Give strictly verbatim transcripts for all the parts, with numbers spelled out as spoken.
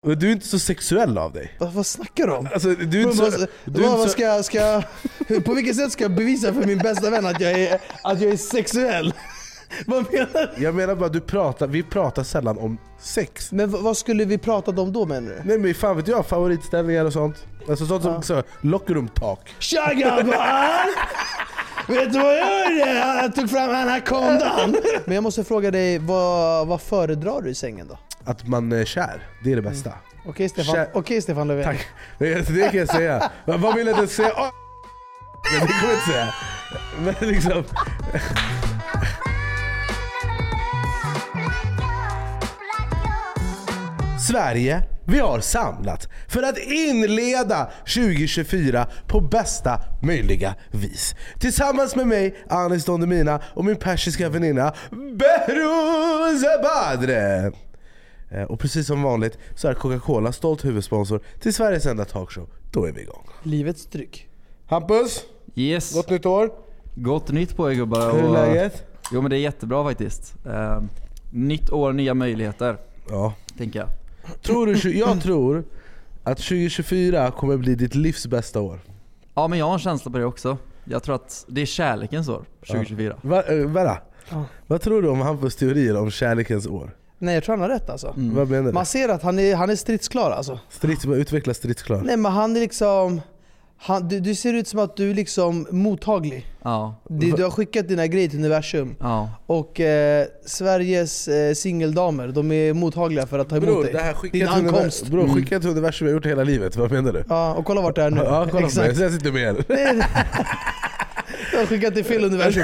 Och du är inte så sexuell av dig. Vad, vad snackar du om? Alltså, du är inte så, du är vad, inte ska, jag, ska jag, på vilket sätt ska jag bevisa för min bästa vän att jag är, att jag är sexuell? Vad menar du? Jag menar bara, du pratar, vi pratar sällan om sex. Men v- vad skulle vi prata om då, menar du? Nej men fan vet jag, favoritställningar och sånt. Alltså sånt som Ja. så, lockroom-talk. Tja grabbar! Vet du vad jag gjorde? Jag tog fram den här kondan. Men jag måste fråga dig, vad, vad föredrar du i sängen då? Att man är kär, det är det bästa. Mm. Okej Stefan, Kär- Okej, Stefan Löfven. Tack. Det det kan jag säga. Men vad vill jag inte säga? Oh! Men det kommer jag inte säga. Men liksom... Sverige, vi har samlat för att inleda tjugo tjugofyra på bästa möjliga vis. Tillsammans med mig, Anis Don Demina, och min persiska väninna Behrouz Badre. Och precis som vanligt så är Coca-Cola stolt huvudsponsor till Sveriges enda talkshow. Då är vi igång. Livets dryck. Hampus, Yes. gott nytt år. Gott nytt på er gubbar. Hur är och- läget? Jo men det är jättebra faktiskt. Eh, nytt år, nya möjligheter, Ja. tänker jag. Tror du, jag tror att tjugo tjugofyra kommer bli ditt livs bästa år. Ja men jag har en känsla på det också. Jag tror att det är kärlekens år, tjugo tjugofyra. Va, äh, Vera, Ja. vad tror du om Hampus teorier om kärlekens år? Nej, jag tror han har rätt alltså. Mm. Vad menar du? Man ser att han är, han är stridsklar alltså. Strids, utveckla stridsklar. Nej men han är liksom han, du, du ser ut som att du är liksom mottaglig. Ja. Du, du har skickat dina grejer till universum. Ja. Och eh, Sveriges eh, singeldamer, de är mottagliga för att ta emot Bror, dig. det här Din skickat till ankomst. universum, bror, skickat till universum jag har gjort hela livet. Vad menar du? Ja, och kolla vart det är nu. Ja, kolla på mig. Exakt. Så jag sitter med er. Nej, jag har skickat till fel universum.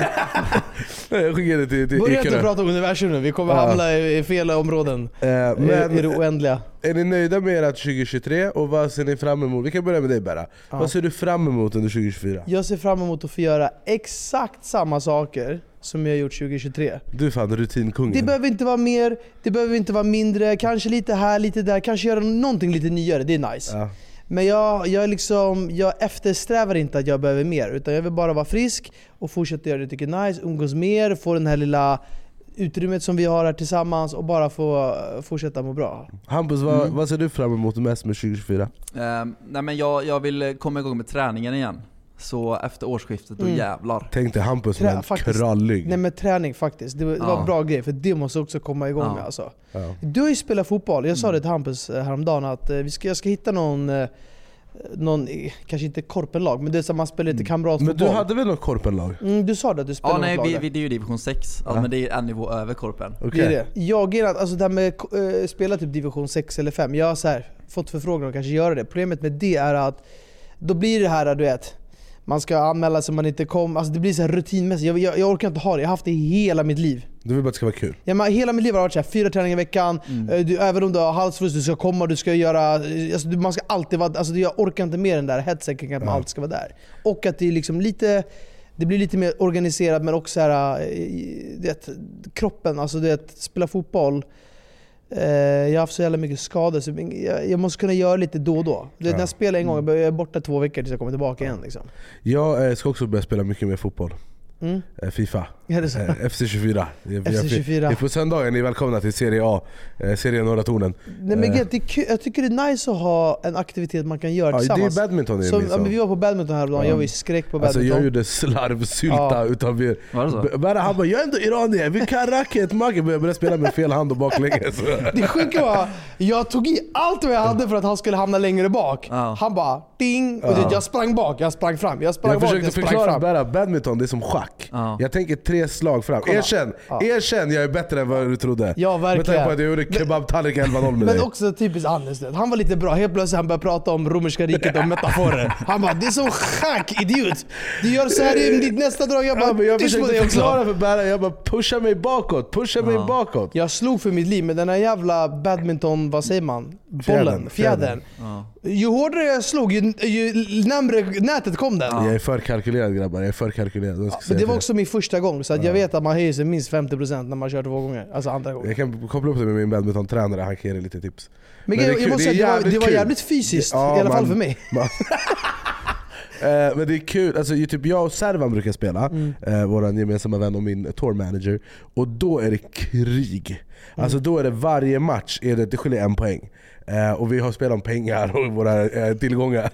Jag skickade till, till Börja inte Ekerö. prata om universum nu, vi kommer Ja. hamna i, i fel områden. Eh, Men, Men I det oändliga. är ni nöjda med ert tjugo tjugotre och vad ser ni fram emot? Vi kan börja med dig Berra. Ja. Vad ser du fram emot under tjugo tjugofyra? Jag ser fram emot att få göra exakt samma saker som jag gjort tjugo tjugotre. Du är fan rutinkungen. Det behöver inte vara mer, det behöver inte vara mindre, kanske lite här, lite där, kanske göra någonting lite nyare, det är nice. Ja. Men jag, jag, liksom, jag eftersträvar inte att jag behöver mer, utan jag vill bara vara frisk och fortsätta göra det jag tycker är nice, umgås mer, få den här lilla utrymmet som vi har här tillsammans och bara få fortsätta må bra. Hampus, vad, Mm. vad ser du fram emot mest med tjugo tjugofyra? Eh, nej men jag, jag vill komma igång med träningen igen. Så efter årsskiftet, då Mm. jävlar. Tänk dig Hampus Trä- med en faktiskt. krallig. Nej men träning faktiskt, det var, det var Ja. en bra grej för det måste också komma igång Ja. med alltså. Ja. Du har ju spelat fotboll, jag sa Mm. det till Hampus eh, häromdagen att eh, vi ska, jag ska hitta någon, eh, någon eh, kanske inte korpenlag, men det är som man spelar lite kamratfotboll. Men du hade väl något korpenlag? Mm, du sa det att du spelade Ja nej, något lag vi, där. vi, det är ju division sex. Ja, Ja. men det är en nivå över korpen. Okej. Det är det. Jag gillar, alltså det här med att spela typ division sex eller fem, jag har så här, fått förfrågan att kanske göra det. Problemet med det är att då blir det här, du vet, man ska anmäla sig om man inte kom, alltså det blir så här rutinmässigt. Jag, jag, jag orkar inte ha det, jag har haft det hela mitt liv. Du vill bara att det ska vara kul. Ja, men hela mitt liv har varit så här, fyra träningar i veckan, Mm. du, även om du har halsfluss, du ska komma, du ska göra, alltså du, man ska alltid vara, alltså jag orkar inte mer den där hetsen kring att man Ja. alltid ska vara där. Och att det är liksom lite, det blir lite mer organiserat, men också så här, eh, det, kroppen, alltså det, spela fotboll. Eh, jag har haft så jävla mycket skador så jag, jag måste kunna göra lite då och då. Det, Ja. När jag spelar en gång, jag är borta två veckor tills jag kommer tillbaka igen liksom. Jag eh, ska också börja spela mycket mer fotboll. Mm. Eh, FIFA. Är det så? Eh, F C tjugofyra. Jag- F C jag- tjugofyra. jag- På söndagen, ni är välkomna till Serie A. Eh, Serie Norra Tornen. Nej, men Eh. det är kul. Jag tycker det är nice att ha en aktivitet man kan göra Ja, det är tillsammans. badminton det är Så, min ja, men sån. vi var på badminton häromdagen, Ja. jag var ju skräck på Alltså badminton. jag gjorde slarvsylta Ja. utav er. Var det så? B- Bara han bara, jag är ändå iranier, vi kan racket. Magge började spela med fel hand och baklänges. Det sjuka var, jag tog i allt vad jag hade för att han skulle hamna längre bak. Ja. Han bara ding, och Ja. jag sprang bak, jag sprang fram, jag sprang Jag bak, försökte jag sprang förklara fram. bara, badminton det är som schack. Ja. Jag tänker tre slag fram. Kolla. Erkänn, Ja. erkänn jag är bättre än vad du trodde. Ja, Med tanke verkligen. på att jag gjorde kebabtallrik elva noll med Men dig. också typiskt Anders, det. Han var lite bra, helt plötsligt han började prata om romerska riket och metaforer. Han bara, det är som schack, idiot! Du gör så här i ditt nästa drag, jag bara, Ja, men jag tyst på försökte dig också. förklara för Berra, jag bara pusha mig bakåt, pusha mig Ja. bakåt. Jag slog för mitt liv med den här jävla badminton, vad säger man? Bollen, Fjädern, fjädern. fjädern. Ja. Ju hårdare jag slog, ju, ju närmare nätet kom den. Ja. Jag är för kalkylerad grabbar, jag är för kalkylerad. Jag, ska Men säga det var det. också min första gång, så att jag vet att man höjer sig minst femtio procent när man kör två gånger. Alltså andra gången. Jag kan koppla upp det med min badmintontränare, han kan ge dig lite tips. Men, Men det är jag, jag kul, måste det är säga, det var, jävligt det var kul. jävligt fysiskt, Ja, i alla fall man- för mig. Man, eh, men det är kul, alltså, typ jag och Servan brukar spela, mm. eh, våran gemensamma vän och min tour manager, och då är det krig. Mm. Alltså då är det varje match, är det, det skiljer en poäng. Uh, och vi har spelat om pengar och våra uh, tillgångar.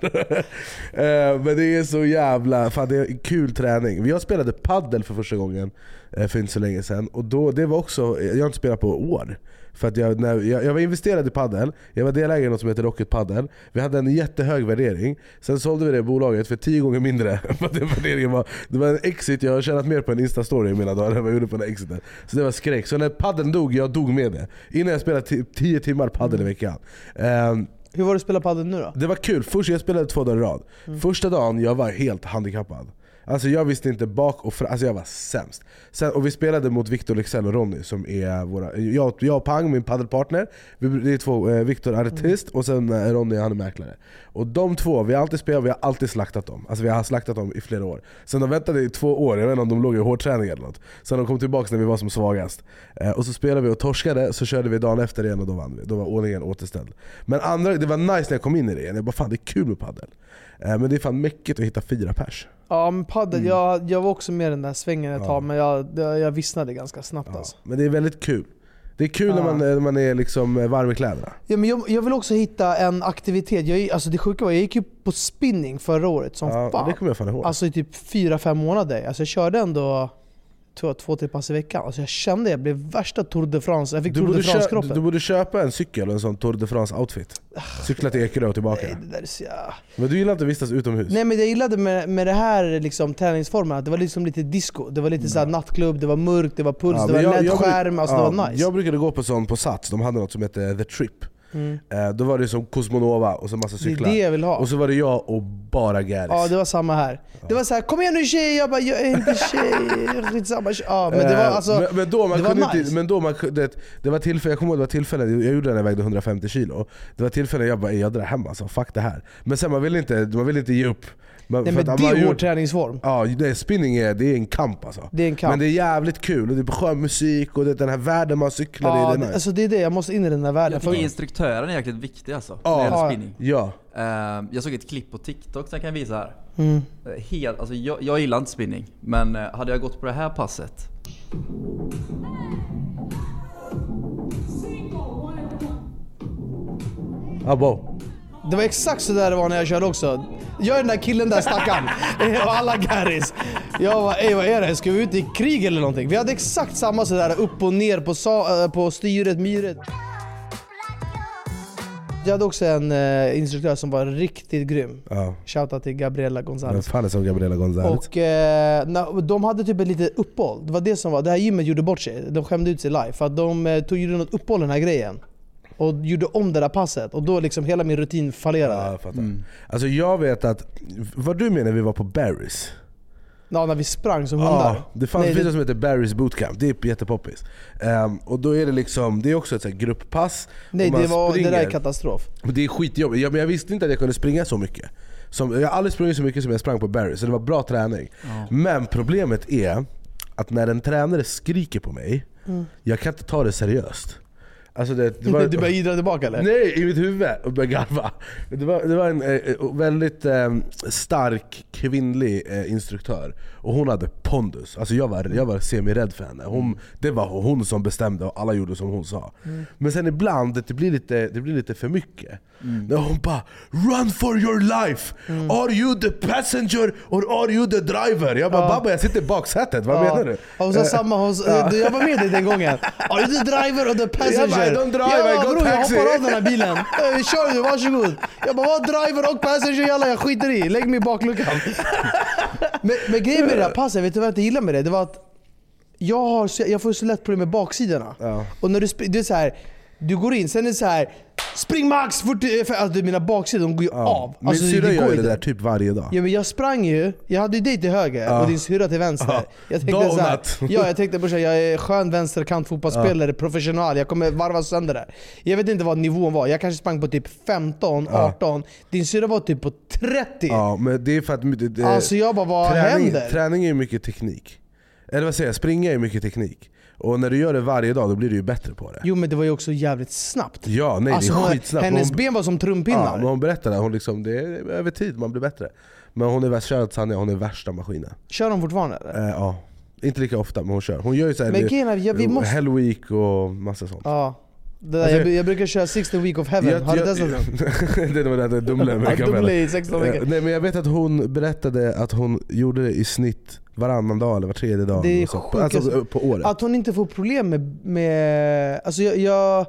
uh, Men det är så jävla fan, det är kul träning. Vi har spelade paddel för första gången uh, för inte så länge sedan. Och då, det var också, jag har inte spelat på år. För att jag, när, jag, jag var investerad i paddel. Jag var delägare i något som heter Rocket Paddel. Vi hade en jättehög värdering. Sen sålde vi det bolaget för tio gånger mindre. Den värderingen var, det var en exit. Jag har tjänat mer på en Insta-story i mina dagar än vad jag gjorde på den exiten. Så det var skräck. Så när paddeln dog, jag dog med det. Innan jag spelade t- tio timmar paddel i veckan. um, Hur var det att spela paddel nu då? Det var kul. Först jag spelade två dagar i rad. mm. Första dagen jag var helt handikappad. Alltså jag visste inte bak och fram, alltså jag var sämst. Sen, och vi spelade mot Victor Lexell och Ronny som är våra, jag, jag och Pang, min paddelpartner. Det är två, eh, Victor är artist mm. och sen eh, Ronny, han är mäklare. Och de två, vi har alltid spelat, vi har alltid slaktat dem. Alltså vi har slaktat dem i flera år. Sen de väntade i två år, jag vet inte om de låg i hårdträning eller något. Sen de kom tillbaka när vi var som svagast. Eh, och så spelade vi och torskade, så körde vi dagen efter igen och då vann vi. Då var ordningen återställd. Men andra, det var nice när jag kom in i det igen. Jag bara fan, det är kul med paddel. Eh, men det är fan mäckigt att hitta fyra pers. Ja, men paddel, mm. jag, jag var också med den där svängen ett ja. tag, men jag, jag, jag vissnade ganska snabbt. Ja. Alltså. Men det är väldigt kul. Det är kul ja. när, man, när man är liksom varm i kläderna. Ja, men jag, jag vill också hitta en aktivitet. Jag, alltså det sjuka var, jag gick ju på spinning förra året som ja, fan. Det kommer jag fan ihåg. Alltså i typ fyra fem månader. Alltså jag körde ändå två, två tre pass i veckan. Alltså jag kände jag blev värsta Tour de France. Jag fick du Tour de France-kroppen. Du, du borde köpa en cykel och en sån Tour de France-outfit. Cykla till Ekerö och tillbaka. Nej, det där är så, ja. Men du gillar inte att vistas utomhus? Nej, men jag gillade med, med det här liksom, träningsformen att det var liksom lite disco. Det var lite såhär nattklubb, det var mörkt, det var puls, ja, det var L E D-skärm. Alltså ja, det var nice. Jag brukade gå på sån på Sats. De hade något som hette The Trip. Mm. Eh, då var det som Cosmonova och så massa cyklar. Det är det jag vill ha. Och så var det jag och bara Garis. Ja, det var samma här. Ja. Det var så här, kom igen nu tjej. Jag bara, jag är inte tjej. Jag är inte samma tjej. Ja, men det var alltså, men, men då man det var nice. Inte, men då man det, det var tillfälle, jag kommer ihåg det var tillfälle, jag gjorde det när jag vägde hundrafemtio kilo. Det var tillfälle jag bara, jag drar hem alltså, fuck det här. Men sen man vill inte, man vill inte ge upp. Man, Nej, men det är vår träningsform. Ja, det, spinning är, det är en kamp alltså. Det är en kamp. Men det är jävligt kul och det är skön musik och det, den här världen man cyklar ja, i. Det är nice. Alltså det är det, jag måste in i den här världen. Jag tycker instruktören är jäkligt viktig alltså. Ja, ja. Spinning. Ja. Uh, jag såg ett klipp på TikTok som jag kan visa här. Mm. Helt, alltså jag, jag gillar inte spinning, men uh, hade jag gått på det här passet. Abo. Det var exakt så där det var när jag körde också. Jag är den där killen där stackaren. Och alla Garis. Jag var, ey vad är det? Ska vi ut i krig eller någonting? Vi hade exakt samma så där upp och ner på, sa, på styret, myret. Jag hade också en uh, instruktör som var riktigt grym. Ja. Shoutout till Gabriela González. Vem fan är som Gabriela González? Och uh, na, de hade typ ett litet uppehåll. Det var det som var, det här gymmet gjorde bort sig. De skämde ut sig live för att de uh, tog ju något uppehåll den här grejen. Och gjorde om det där passet. Och då liksom hela min rutin fallerade. Ja, jag fattar. Mm. Alltså jag vet att, vad du menar vi var på Barry's? Ja, när vi sprang som hundar. Ja, det fanns Nej, något som heter Barry's Bootcamp. Det är jättepoppis. Um, och då är det liksom, det är också ett så här grupppass. Nej, det, var, det där är katastrof. Det är skitjobbigt. Jag, men jag visste inte att jag kunde springa så mycket. Som, jag har aldrig sprungit så mycket som jag sprang på Barry's. Så det var bra träning. Ja. Men problemet är att när en tränare skriker på mig, mm. jag kan inte ta det seriöst. Alltså det, det var, du började idra tillbaka eller? Nej, i mitt huvud och började garva. Det var, det var en eh, väldigt eh, stark kvinnlig eh, instruktör. Och hon hade pondus. Alltså jag var, jag var semi-rädd för henne. Hon, det var hon som bestämde och alla gjorde som hon sa. Mm. Men sen ibland, det blir lite, det blir lite för mycket. Mm. När hon bara, run for your life! Mm. Are you the passenger or are you the driver? Jag bara, ja. Babba jag sitter i baksätet, vad ja. menar du? Hon sa samma, hon, ja. Jag var med dig den gången. Are you the driver or the passenger? Jag bara, don't drive, ja, I bro, jag hoppar av den här bilen. Kör du, varsågod. Jag bara, vad driver och passenger? Jalla, jag skiter i, lägg mig i bakluckan. men, men grejen med det här passet, vet du vad jag inte gillar med det? Det var att jag, har, jag får så lätt problem med baksidorna. Ja. Och när du, du är så här, du går in, sen är det så här, spring max fyrtio, för alltså mina baksidor de går ju ja. av. Alltså, min syrra gör det där typ varje dag. Ja, men jag sprang ju, jag hade ju dig till höger ja. och din syrra till vänster. Ja. Jag tänkte så här, ja, jag tänkte på så här, jag är skön vänsterkant fotbollsspelare, ja. professional, jag kommer varva sönder där. Jag vet inte vad nivån var. Jag kanske sprang på typ femton, arton. Ja. Din syrra var typ på trettio. Ja, men det är för att det, det, alltså jag bara, vad träning, händer? Träning är ju mycket teknik. Eller vad säger jag, springa är mycket teknik. Och när du gör det varje dag, då blir du ju bättre på det. Jo, men det var ju också jävligt snabbt. Ja, nej, alltså, det är hon, skitsnabbt. Hennes hon, ben var som trumpinnar. Ja, men hon berättade, hon liksom, det är över tid man blir bättre. Men hon är värst, kört Sanja, hon är värsta maskinen. Kör de fortfarande eller? Eh, ja, inte lika ofta men hon kör. Hon gör ju såhär Men grejen är, ja, vi måste... Hell Week och massa sånt. Ja. Det där, Alltså, jag, jag brukar köra sixteen week of heaven, jag, har du jag, testat den? det var det där dumle med Ja, dumle i sexton veckor. Nej men jag vet att hon berättade att hon gjorde det i snitt varannan dag eller var tredje dag. Det är så, sjukt, alltså på året. Att hon inte får problem med... med alltså jag, jag...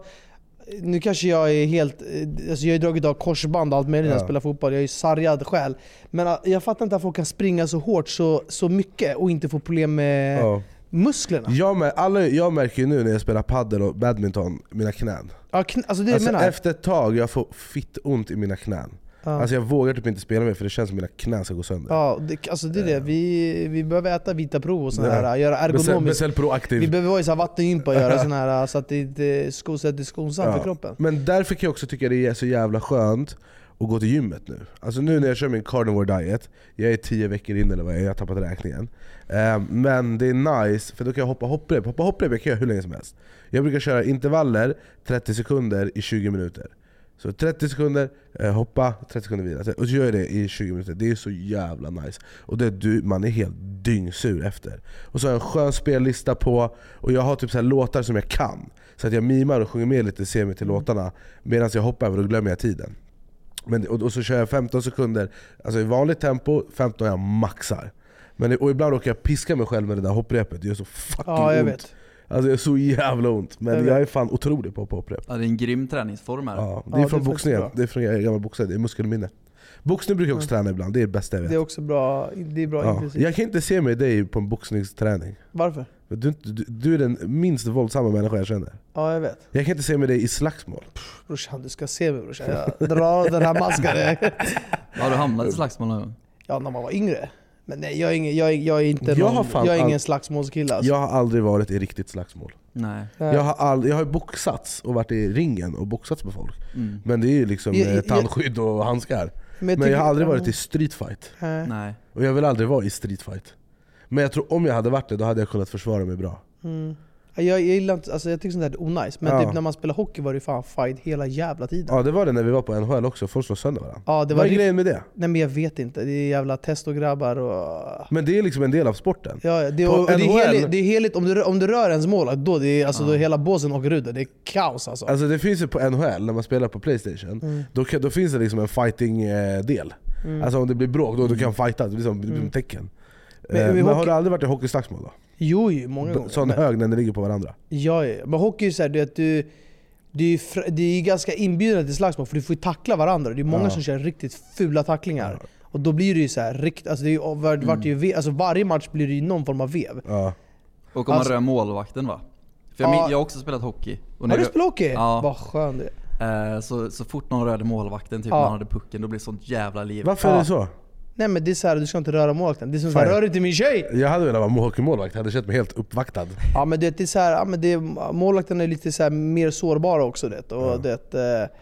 Nu kanske jag är helt... Alltså jag har ju dragit av korsband och allt möjligt när jag Ja. spelar fotboll. Jag är ju sargad själv. Men jag fattar inte att folk kan springa så hårt så, så mycket och inte få problem med Ja. musklerna. Jag, med, alla, jag märker ju nu när jag spelar paddel och badminton, mina knän. Ja, kn- alltså det Alltså menar jag. efter ett tag jag får fitt ont i mina knän. Ja. Alltså jag vågar typ inte spela mer för det känns som mina knän ska gå sönder. Ja, det, alltså det är det. Vi, vi behöver äta vita prov och såna Ja. här, göra Beställ, ergonomiskt. beställ proaktiv. Vi behöver vara i så här vattengympa och göra såna här så att det inte sko, så att det är skonsamt för kroppen. Men därför kan jag också tycka det är så jävla skönt att gå till gymmet nu. Alltså nu när jag kör min carnivore diet, jag är tio veckor in eller vad jag är, jag har tappat räkningen. Um, men det är nice, för då kan jag hoppa hopprep. Hoppa hopprep jag kan göra hur länge som helst. Jag brukar köra intervaller, trettio sekunder i tjugo minuter. Så trettio sekunder, eh, hoppa, trettio sekunder vidare. Och så gör jag det i tjugo minuter. Det är så jävla nice. Och det, du, man är helt dyngsur efter. Och så har jag en skön spellista på. Och jag har typ så här låtar som jag kan. Så att jag mimar och sjunger med lite semi till låtarna. Medan jag hoppar över och glömmer jag tiden. Men, och, och så kör jag femton sekunder. Alltså i vanligt tempo, femton jag maxar. Men, och ibland råkar jag piska mig själv med det där hopprepet. Det gör så fucking Ja, jag ont. vet. Alltså det är så jävla ont. Men Jag jag, vet. är fan otrolig på hopprep. Ja, det är en grym träningsform här. Ja, det Ja, är från det är boxningen. faktiskt bra. Det är från jag är gammal boxare, det är muskelminne. Boxning brukar jag också träna ibland, det är det bästa jag vet. Det är också bra, det är bra Ja. intensivt. Jag kan inte se mig dig på en boxningsträning. Varför? Du, du, du är den minst våldsamma människa jag känner. Ja, jag vet. Jag kan inte se mig dig i slagsmål. Brorsan, du ska se mig brorsan. Jag drar av den här masken. Har du hamnat i slagsmål någon gång? Ja, när man var yngre. Men nej, jag är ingen, jag är, jag är inte Jag har någon, fan jag är ingen all- slagsmålskille alltså. Jag har aldrig varit i riktigt slagsmål. Nej. Nej. Jag har, all, jag har ju boxats och varit i ringen och boxats med folk. Mm. Men det är ju liksom Jag- eh, jag- tandskydd och handskar. Men jag, tycker- har aldrig varit i streetfight. Nej. Nej. Och jag vill aldrig vara i streetfight. Men jag tror om jag hade varit det, då hade jag kunnat försvara mig bra. Mm. Jag, jag gillar inte, alltså jag tycker sånt där är onajs. Men Ja. typ när man spelar hockey var det fan fight hela jävla tiden. Ja det var det när vi var på N H L också, folk slår sönder varandra. Ja, det Vad var är rikt- grejen med det? Nej men jag vet inte, det är jävla testograbbar och... Men det är liksom en del av sporten. Ja, det, På och, och det, N H L är heligt, det är heligt om du, om du rör ens mål, då, det är, alltså, Ja. då är hela båsen åker ut. Det är kaos alltså. Alltså det finns ju på N H L, när man spelar på Playstation, Mm. då, kan, då finns det liksom en fighting-del. Mm. Alltså om det blir bråk, då du kan fighta, det blir som, det blir som tecken. Men- Men, men men har hockey- du aldrig varit i hockeyslagsmål då? Jo, jo, många gånger. Sån Men- hög när ni ligger på varandra. Ja, ja. Men hockey är så här, du vet, du, det är ju fr- det är ganska inbjudande till slagsmål för du får ju tackla varandra. Det är många Ja. som kör riktigt fula tacklingar. Ja. Och då blir det ju så här, rikt, alltså, det är, ju- vart, vart det ju ve- alltså varje match blir det ju någon form av vev. Ja. Och om man Alltså- rör målvakten va? För jag, Ja. min, jag har också spelat hockey. Och när Har du jag- spelat hockey? Ja. Vad skön du är. eh, så, så fort någon rörde målvakten, typ Ja. när han hade pucken, då blir det sånt jävla liv. Varför Ja. är det så? Nej men det är så här, du ska inte röra målvakten. Det är som såhär, Fan. rör inte min tjej! Jag hade velat vara hockeymålvakt, jag hade känt mig helt uppvaktad. Ja men det är så här, ja, men det är, målvakterna är lite så här mer sårbara också det. Och Ja. det eh,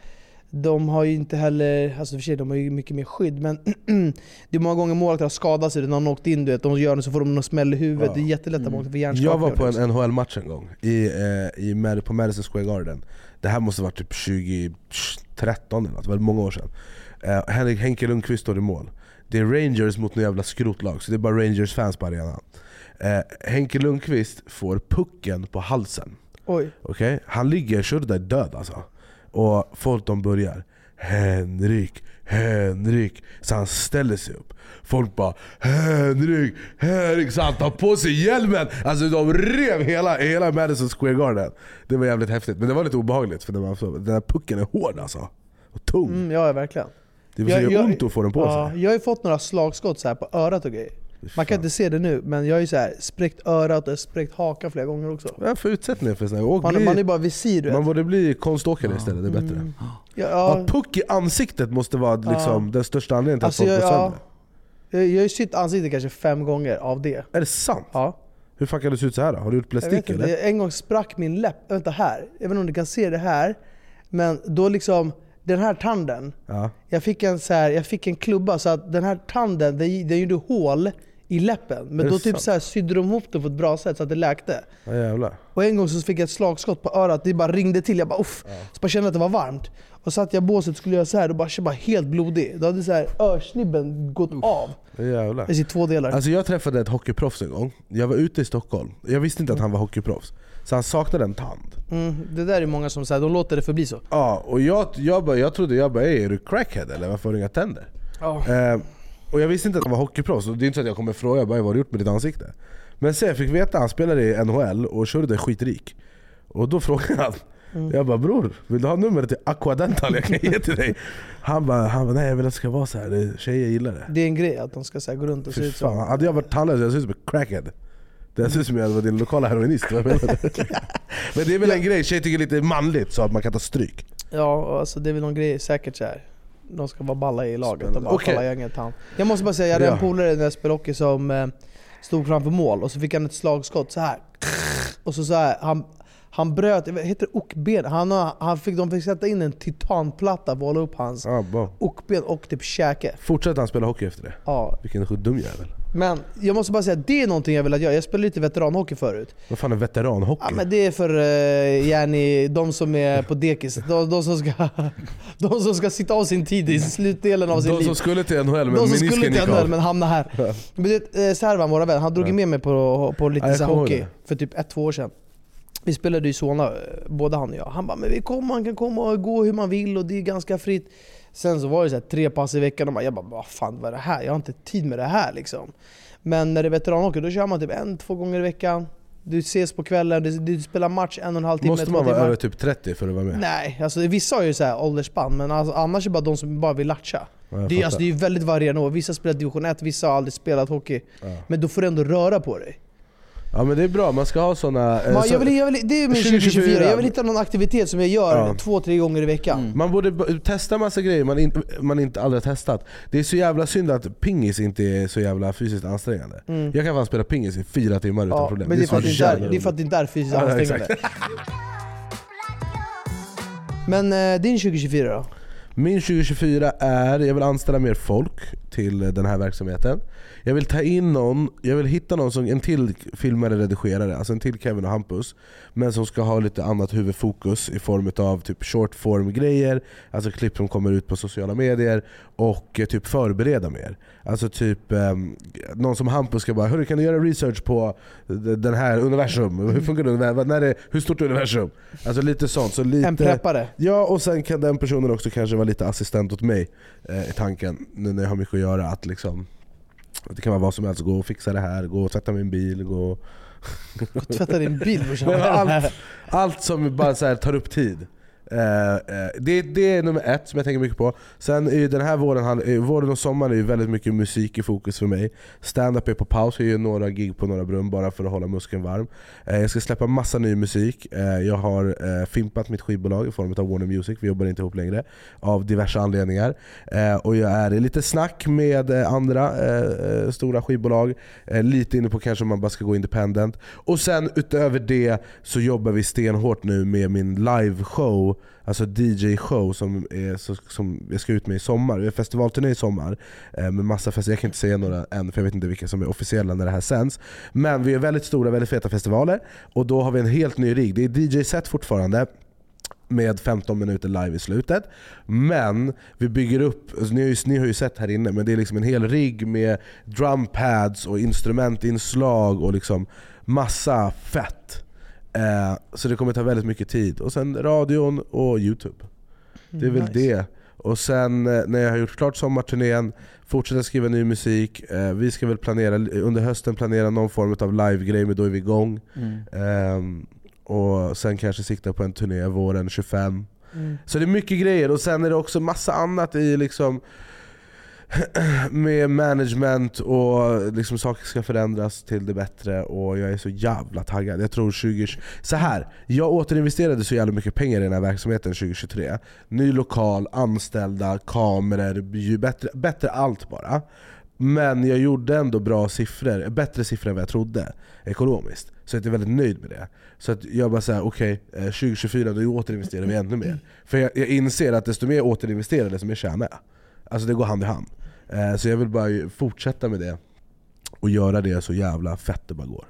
de har ju inte heller, alltså för sig de har ju mycket mer skydd, men det är många gånger målvakter har skadat sig när de har åkt in, du vet, de gör det så får de någon smäll i huvudet. Ja. Det är jättelätt att Mm. målvakter får hjärnskakningar. Jag var på och en det N H L-match en gång i, eh, i Mad- på Madison Square Garden. Det här måste ha varit typ tjugo tretton eller något, väldigt många år sedan. eh, Henrik Henke Lundqvist står i mål. Det är Rangers mot en jävla skrotlag, så det är bara Rangers fans på arenan. eh, Henke Lundqvist får pucken på halsen. Oj. Okej? Han ligger körda död alltså. Och folk de börjar Henrik, Henrik. Så han ställer sig upp. Folk bara Henrik, Henrik. Så han tar på sig hjälmen. Alltså de rev hela, hela Madison Square Garden. Det var jävligt häftigt. Men det var lite obehagligt för den, var så, den här pucken är hård alltså. Och tung. Mm, ja verkligen. Det vill Jag- säga jag- ont att få den på Ja, sig. jag har ju fått några slagskott så här på örat och grejer. Man kan Fan. inte se det nu, men jag har ju så här spräckt örat och spräckt hakan flera gånger också. Vad är för utsättning för sådana? Och Man, bli, man är bara visir du man vet. borde bli konståkare Ja. istället, det är bättre. Mm. Ja, Ja, ja, puck i ansiktet måste vara liksom Ja. den största anledningen till Alltså, att folk jag- går ja. sönder. jag, jag har ju sytt ansiktet kanske fem gånger av det. Är det sant? Ja. Hur fan kan det se ut så här då? Har du gjort Jag vet plastik inte, eller? jag en gång sprack min läpp, vänta här, jag vet inte om du kan se det här. Men då liksom, den här tanden, Ja. jag fick en, så här, jag fick en klubba så att den här tanden, den, den gjorde hål i läppen. Men Är då det typ sant? så här sydde de ihop det på ett bra sätt så att det läkte. Ja jävlar. Och en gång så fick jag ett slagskott på örat, det bara ringde till, jag bara uff. Så bara kände att det var varmt. Och satt jag i båset och skulle göra så här, då bara, jag bara helt blodig. Då hade så här örsnibben gått Uff, av. Jävlar. I två delar. Alltså jag träffade ett hockeyproffs en gång. Jag var ute i Stockholm. Jag visste inte att han var hockeyproffs. Så han saknade en tand. Mm, det där är många som säger, de låter det förbli så. Ja, och jag, jag, bara, jag trodde jag bara, är du crackhead eller varför har du inga tänder? Oh. Eh, och jag visste inte att han var hockeyproffs. Och det är inte så att jag kommer fråga, bara, vad har du gjort med ditt ansikte? Men sen fick veta att han spelade i N H L och körde skitrik. Och då frågade han, mm. jag bara, bror, vill du ha numret till Aquadental jag kan ge till dig? Han bara, han bara nej jag vill att det ska vara så här. Det, tjejer gillar det. Det är en grej att de ska så här, gå runt och se ut så. Hade jag varit tandlös, jag ser ut som en crackhead. Det ser ut som jag var din lokala heroinist. Men det är väl en grej, tjejer tycker lite manligt så att man kan ta stryk. Ja, alltså det är väl någon grej säkert så här. De ska vara balla i laget och bara okay. kolla gänget han. Jag måste bara säga, jag hade ja. en polare när jag spelade hockey som eh, stod framför mål och så fick han ett slagskott så här. Och så så här, han han bröt, heter det okben. Han han fick de fick sätta in en titanplatta och hålla upp hans ah, okben och typ käke. Fortsätter han spela hockey efter det? Ja. Vilken dum jävel. Men jag måste bara säga, det är någonting jag vill att göra. Jag spelade lite veteranhockey förut. Vad fan är veteranhockey? Ja, men det är för uh, gärna de som är på dekis. De, de, som ska, de som ska sitta av sin tid i slutdelen av sin de liv. De som skulle till N H L men De som skulle till N H L men hamna här. Ja. Men det, Servan, våra vän, han drog ja. med mig på, på lite ja, så hockey för typ ett, två år sedan. Vi spelade i Solna, både han och jag. Han bara, men vi kommer, man kan komma och gå hur man vill och det är ganska fritt. Sen så var det så här, tre pass i veckan och bara, jag bara, vad fan vad är det här? Jag har inte tid med det här liksom. Men när det är veteranhockey, då kör man typ en, två gånger i veckan. Du ses på kvällen, du, du spelar match en och en halv timme. Måste man vara över typ trettio för att vara med? Nej, alltså vissa har ju så här åldersspann, men alltså, annars är det bara de som bara vill latcha. Ja, det, är, alltså, det är väldigt varierande. Vissa spelar division ett, vissa har aldrig spelat hockey. Ja. Men då får du ändå röra på dig. Ja men det är bra, man ska ha såna... Eh, man, jag vill, jag vill, det är min tjugo tjugofyra, jag vill hitta någon aktivitet som jag gör ja. två, tre gånger i veckan. Mm. Man borde b- testa massa grejer man, in, man inte aldrig har testat. Det är så jävla synd att pingis inte är så jävla fysiskt ansträngande. Mm. Jag kan fan spela pingis i fyra timmar utan ja, problem. Men det är, för det, är där, det är för att det inte är fysiskt ja, ansträngande. Men eh, din tjugo tjugofyra då? Min tjugo tjugofyra är, jag vill anställa mer folk till den här verksamheten. Jag vill ta in någon, jag vill hitta någon som en till filmare redigerare, alltså en till Kevin och Hampus, men som ska ha lite annat huvudfokus i form av typ short form grejer, alltså klipp som kommer ut på sociala medier och typ förbereda mer. Alltså typ eh, någon som Hampus ska bara, hur kan du göra research på den här universum? Hur funkar det? När det hur stort är universum? Alltså lite sånt, så lite, en preppare. Ja, och sen kan den personen också kanske vara lite assistent åt mig eh, i tanken nu när jag har mycket att göra, att liksom det kan vara vad som helst, gå och fixa det här, gå och tvätta min bil, gå och, gå och tvätta din bil. allt, allt som bara så här tar upp tid. Uh, uh, det, det är nummer ett som jag tänker mycket på. Sen är den här våren, våren och sommaren är ju väldigt mycket musik i fokus för mig. Stand-up är på paus, jag gör några gig på Norra Brunn bara för att hålla muskeln varm. uh, Jag ska släppa massa ny musik. uh, Jag har uh, fimpat mitt skivbolag i form av Warner Music. Vi jobbar inte ihop längre av diverse anledningar. uh, Och jag är i lite snack med uh, andra uh, stora skivbolag, uh, lite inne på kanske om man bara ska gå independent. Och sen utöver det så jobbar vi stenhårt nu med min live-show, alltså D J-show som, är, så, som jag ska ut med i sommar. Vi har festivalturné i sommar eh, med massa fester. Jag kan inte säga några än för jag vet inte vilka som är officiella när det här sänds. Men vi är väldigt stora, väldigt feta festivaler och då har vi en helt ny rigg. Det är D J-set fortfarande med femton minuter live i slutet. Men vi bygger upp, alltså ni, har ju, ni har ju sett här inne, men det är liksom en hel rigg med drumpads och instrumentinslag och liksom massa fett. Eh, så det kommer ta väldigt mycket tid. Och sen radion och YouTube. Det är väl nice. Det. Och sen eh, när jag har gjort klart sommarturnén, fortsätta skriva ny musik. eh, Vi ska väl planera under hösten planera någon form av live-grej, men då är vi igång. mm. eh, Och sen kanske sikta på en turné våren tjugofem. mm. Så det är mycket grejer. Och sen är det också massa annat i liksom med management och liksom saker ska förändras till det bättre och jag är så jävla taggad. Jag tror tjugo så här, jag återinvesterade så jävla mycket pengar i den här verksamheten tjugo tjugotre. Ny lokal, anställda, kameror, bättre, bättre allt bara. Men jag gjorde ändå bra siffror, bättre siffror än vad jag trodde ekonomiskt. Så jag är väldigt nöjd med det. Så att jag bara säger okej, okay, tjugo tjugofyra då återinvesterar vi ännu mer. För jag, jag inser att desto mer återinvesterade desto mer tjänar jag. Alltså det går hand i hand. Så jag vill bara fortsätta med det och göra det så jävla fett det bara går.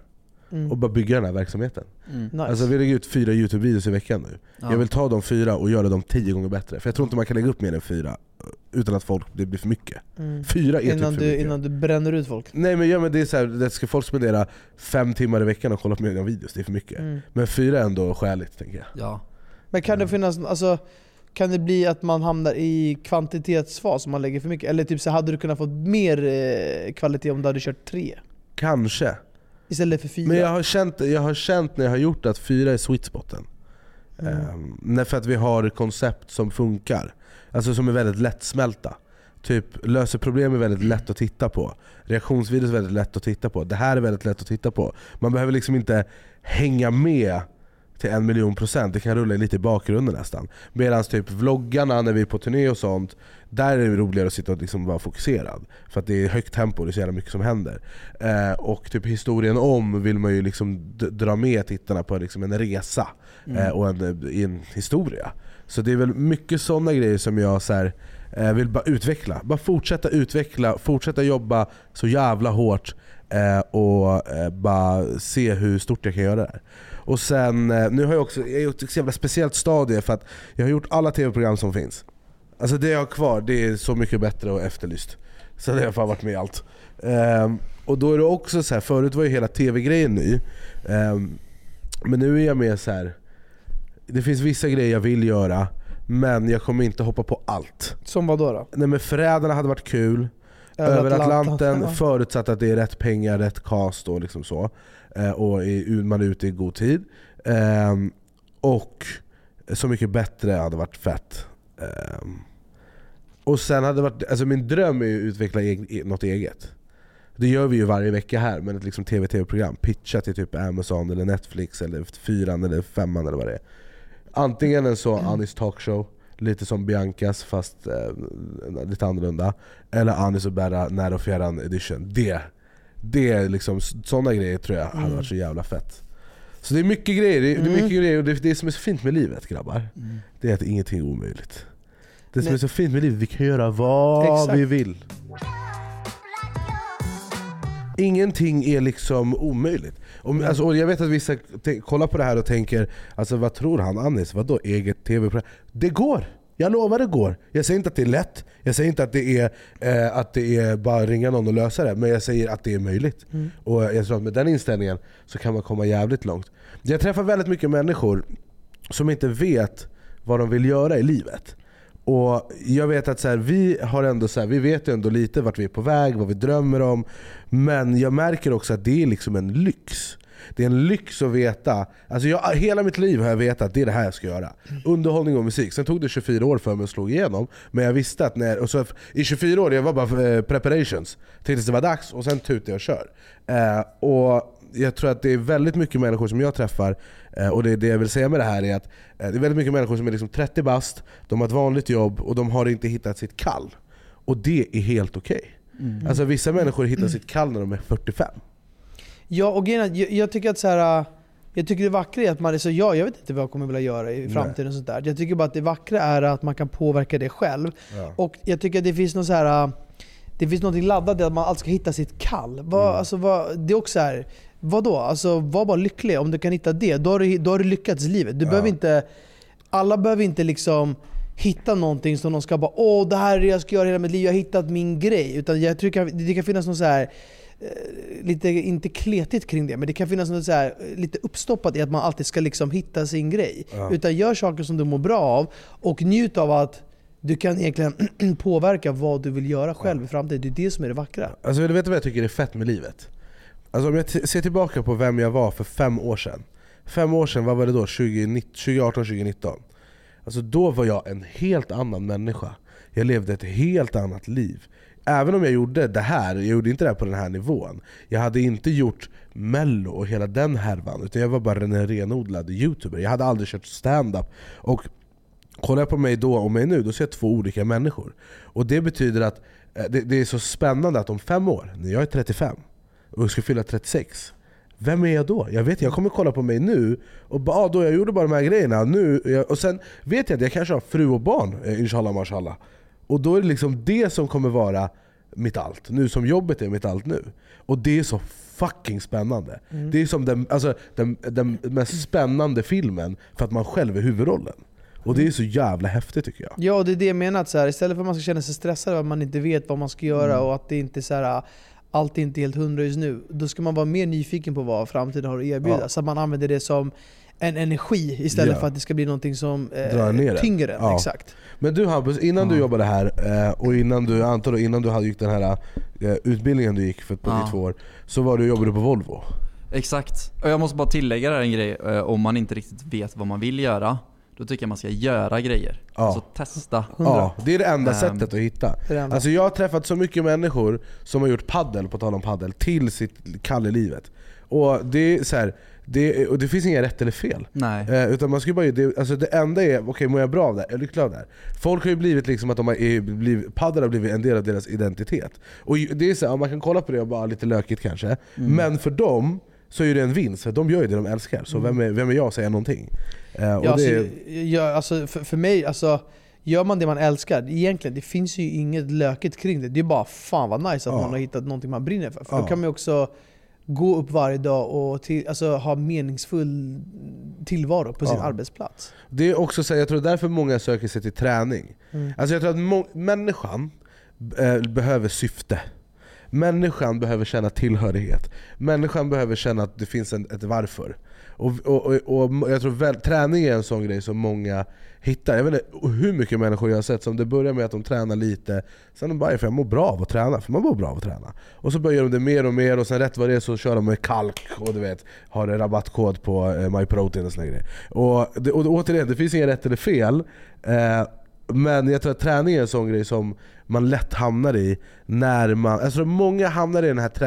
mm. och bara bygga den här verksamheten. Mm. Nice. Alltså vi lägger ut fyra YouTube-videos i veckan nu. Ja. Jag vill ta de fyra och göra dem tio gånger bättre. För jag tror inte man kan lägga upp mer än fyra utan att folk, det blir för mycket. Mm. Fyra är innan typ för du, mycket. Innan du bränner ut folk. Nej men, ja, men det är så här, det ska folk spendera fem timmar i veckan och kolla på mina videos, det är för mycket. Mm. Men fyra är ändå skäligt, tänker jag. Ja. Men kan det finnas, alltså, kan det bli att man hamnar i kvantitetsfas om man lägger för mycket? Eller typ så hade du kunnat få mer eh, kvalitet om du hade kört tre? Kanske. Istället för fyra. Men jag har känt, jag har känt när jag har gjort att fyra är sweet spoten. Mm. Um, för att vi har koncept som funkar. Alltså som är väldigt lättsmälta. Typ löser problem är väldigt lätt att titta på. Reaktionsvideos är väldigt lätt att titta på. Det här är väldigt lätt att titta på. Man behöver liksom inte hänga med till en miljon procent. Det kan rulla lite i bakgrunden nästan. Medan typ vloggarna när vi är på turné och sånt, där är det roligare att sitta och liksom vara fokuserad. För att det är högt tempo, det är så jävla mycket som händer. Eh, och typ historien om vill man ju liksom d- dra med tittarna på liksom en resa mm. eh, och en, i en historia. Så det är väl mycket sådana grejer som jag så här, eh, vill bara utveckla. Bara fortsätta utveckla, fortsätta jobba så jävla hårt eh, och eh, bara se hur stort jag kan göra det här. Och sen, nu har jag också jag har gjort ett jävla speciellt stadie för att jag har gjort alla tv-program som finns. Alltså det jag har kvar, det är så mycket bättre och efterlyst. Så det har fan varit med i allt. Um, och då är det också så här, förut var ju hela tv-grejen ny. Um, men nu är jag med så här. Det finns vissa grejer jag vill göra, men jag kommer inte hoppa på allt. Som vad då då? Nej men Förrädarna hade varit kul. Över, Över Atlanten, Atlanten förutsatt att det är rätt pengar, rätt cast och liksom så. Uh, och är, man är ute i god tid. Um, och Så mycket bättre hade varit fett. Um, och sen hade det varit, alltså min dröm är ju att utveckla eg, något eget. Det gör vi ju varje vecka här, men ett liksom tv-tv-program pitcha till typ Amazon eller Netflix eller fyran eller femman eller vad det är. Antingen en så Anis talkshow, lite som Biancas fast eh, lite annorlunda, eller Anis och Berra När och fjärran edition. Det det är liksom sådana grejer tror jag hade mm. varit så jävla fett. Så det är mycket grejer, det är, mm. det är mycket grejer och det, det som är så fint med livet, grabbar. Mm. Det är att ingenting är omöjligt. Det som Nej. är så fint med livet, vi kan göra vad Exakt. vi vill. Ingenting är liksom omöjligt. Om, alltså, och jag vet att vissa t- kollar på det här och tänker, alltså vad tror han Anis? Vad då eget tv-program? Det går. Jag lovar det går. Jag säger inte att det är lätt. Jag säger inte att det är eh, att det är bara ringa någon och lösa det, men jag säger att det är möjligt. Mm. Och jag tror att med den inställningen så kan man komma jävligt långt. Jag träffar väldigt mycket människor som inte vet vad de vill göra i livet. Och jag vet att så här, vi har ändå så här, vi vet ändå lite vart vi är på väg, vad vi drömmer om, men jag märker också att det är liksom en lyx. Det är en lyx att veta. Alltså jag, hela mitt liv har jag vetat att det är det här jag ska göra. Underhållning och musik. Sen tog det tjugofyra år för mig att slå igenom, men jag visste att när och så i tjugofyra år jag var bara eh, preparations tills det var dags och sen tutar jag och kör. Eh, och jag tror att det är väldigt mycket människor som jag träffar, eh, och det, det jag vill säga med det här är att eh, det är väldigt mycket människor som är liksom trettio bast, de har ett vanligt jobb och de har inte hittat sitt kall. Och det är helt okej. Okay. Mm. Alltså vissa människor hittar sitt kall när de är fyrtiofem. Ja, och jag, jag tycker att så här, jag tycker det vackra är att man är så, ja, jag vet inte vad jag kommer vilja göra i framtiden och sånt där. Jag tycker bara att det vackra är att man kan påverka det själv. Ja. Och jag tycker att det finns något så här, det finns något laddat i att man alltid ska hitta sitt kall. Vad, mm. alltså, vad, det är också så här, vad då? Alltså, var bara lycklig. Om du kan hitta det, då har du, då har du lyckats i livet. Du ja. behöver inte, alla behöver inte liksom hitta någonting som de ska bara, åh, det här är det jag ska göra hela mitt liv, jag har hittat min grej. Utan jag tror det, det kan finnas något så här lite, inte kletigt kring det, men det kan finnas något så här, lite uppstoppat i att man alltid ska liksom hitta sin grej. Ja. Utan gör saker som du mår bra av och njut av att du kan egentligen påverka vad du vill göra själv ja. i framtiden. Det är det som är det vackra. Alltså, du vet vad jag tycker är fett med livet? Alltså, om jag t- ser tillbaka på vem jag var för fem år sedan. Fem år sedan, vad var det då? tjugo arton tjugo nitton. Alltså, då var jag en helt annan människa. Jag levde ett helt annat liv. Även om jag gjorde det här, jag gjorde inte det här på den här nivån. Jag hade inte gjort Mello och hela den härvan, utan jag var bara en renodlad YouTuber. Jag hade aldrig kört stand-up. Och kollar jag på mig då och mig nu, då ser jag två olika människor. Och det betyder att det, det är så spännande att om fem år, när jag är trettiofem och jag ska fylla trettiosex, vem är jag då? Jag vet, jag kommer kolla på mig nu och bara, ah, då jag gjorde bara de här grejerna nu, och sen vet jag att jag kanske har fru och barn, inshallah mashallah. Och då är det liksom det som kommer vara mitt allt. Nu som jobbet är mitt allt nu. Och det är så fucking spännande. Mm. Det är som den, alltså, den, den mest spännande filmen för att man själv är huvudrollen. Och det är så jävla häftigt tycker jag. Ja, det är det jag menar. Att så här, istället för att man ska känna sig stressad att man inte vet vad man ska göra mm. och att det inte är så här, allt är inte helt hundra just nu. Då ska man vara mer nyfiken på vad framtiden har att erbjuda. Ja. Så att man använder det som en energi istället ja. för att det ska bli någonting som eh, tynger en. Ja. Exakt. Men du Hampus, innan ja. du jobbade här eh, och innan du antar då, innan du hade gick den här eh, utbildningen du gick för på ja. två år, så var du jobbade på Volvo. Exakt. Och jag måste bara tillägga där en grej, eh, om man inte riktigt vet vad man vill göra, då tycker jag man ska göra grejer. Ja. Alltså testa. Ja, det är det enda um, sättet att hitta. Alltså jag har träffat så mycket människor som har gjort paddel, på tal om paddel, till sitt kall i livet. Och det är så här, det, och det finns inga rätt eller fel. Nej. Eh, utan man ska bara, det, alltså det enda är, okej, okay, mår jag bra av det? Är jag lycklig av det här? Folk har ju blivit liksom att de har blivit, paddel har blivit en del av deras identitet. Och det är så här, man kan kolla på det och bara lite lökigt kanske. Mm. Men för dem så är det en vinst, för de gör ju det de älskar. Så vem är, vem är jag att säga någonting? Eh, och ja, det är... alltså, ja, alltså, för, för mig, alltså, gör man det man älskar, egentligen, det finns ju inget lökigt kring det. Det är bara fan vad nice att ja. man har hittat någonting man brinner för. För ja. då kan man ju också gå upp varje dag och till, alltså, ha meningsfull tillvaro på sin ja. arbetsplats. Det är också så, jag tror därför många söker sig till träning. Mm. Alltså jag tror att må- människan eh, behöver syfte. Människan behöver känna tillhörighet. Människan behöver känna att det finns en, ett varför. Och, och, och, och jag tror väl, träning är en sån grej som många hittar. Jag vet inte hur mycket människor jag har sett som det börjar med att de tränar lite, sen de bara, för jag mår bra av att träna, för man mår bra av att träna. Och så börjar de det mer och mer, och sen rätt vad det är så kör de med kalk och du vet, har en rabattkod på uh, MyProtein och såna grejer. Och, det, och återigen, det finns inget rätt eller fel. Uh, Men jag tror att träning är en sån grej som man lätt hamnar i när man, alltså många hamnar i den här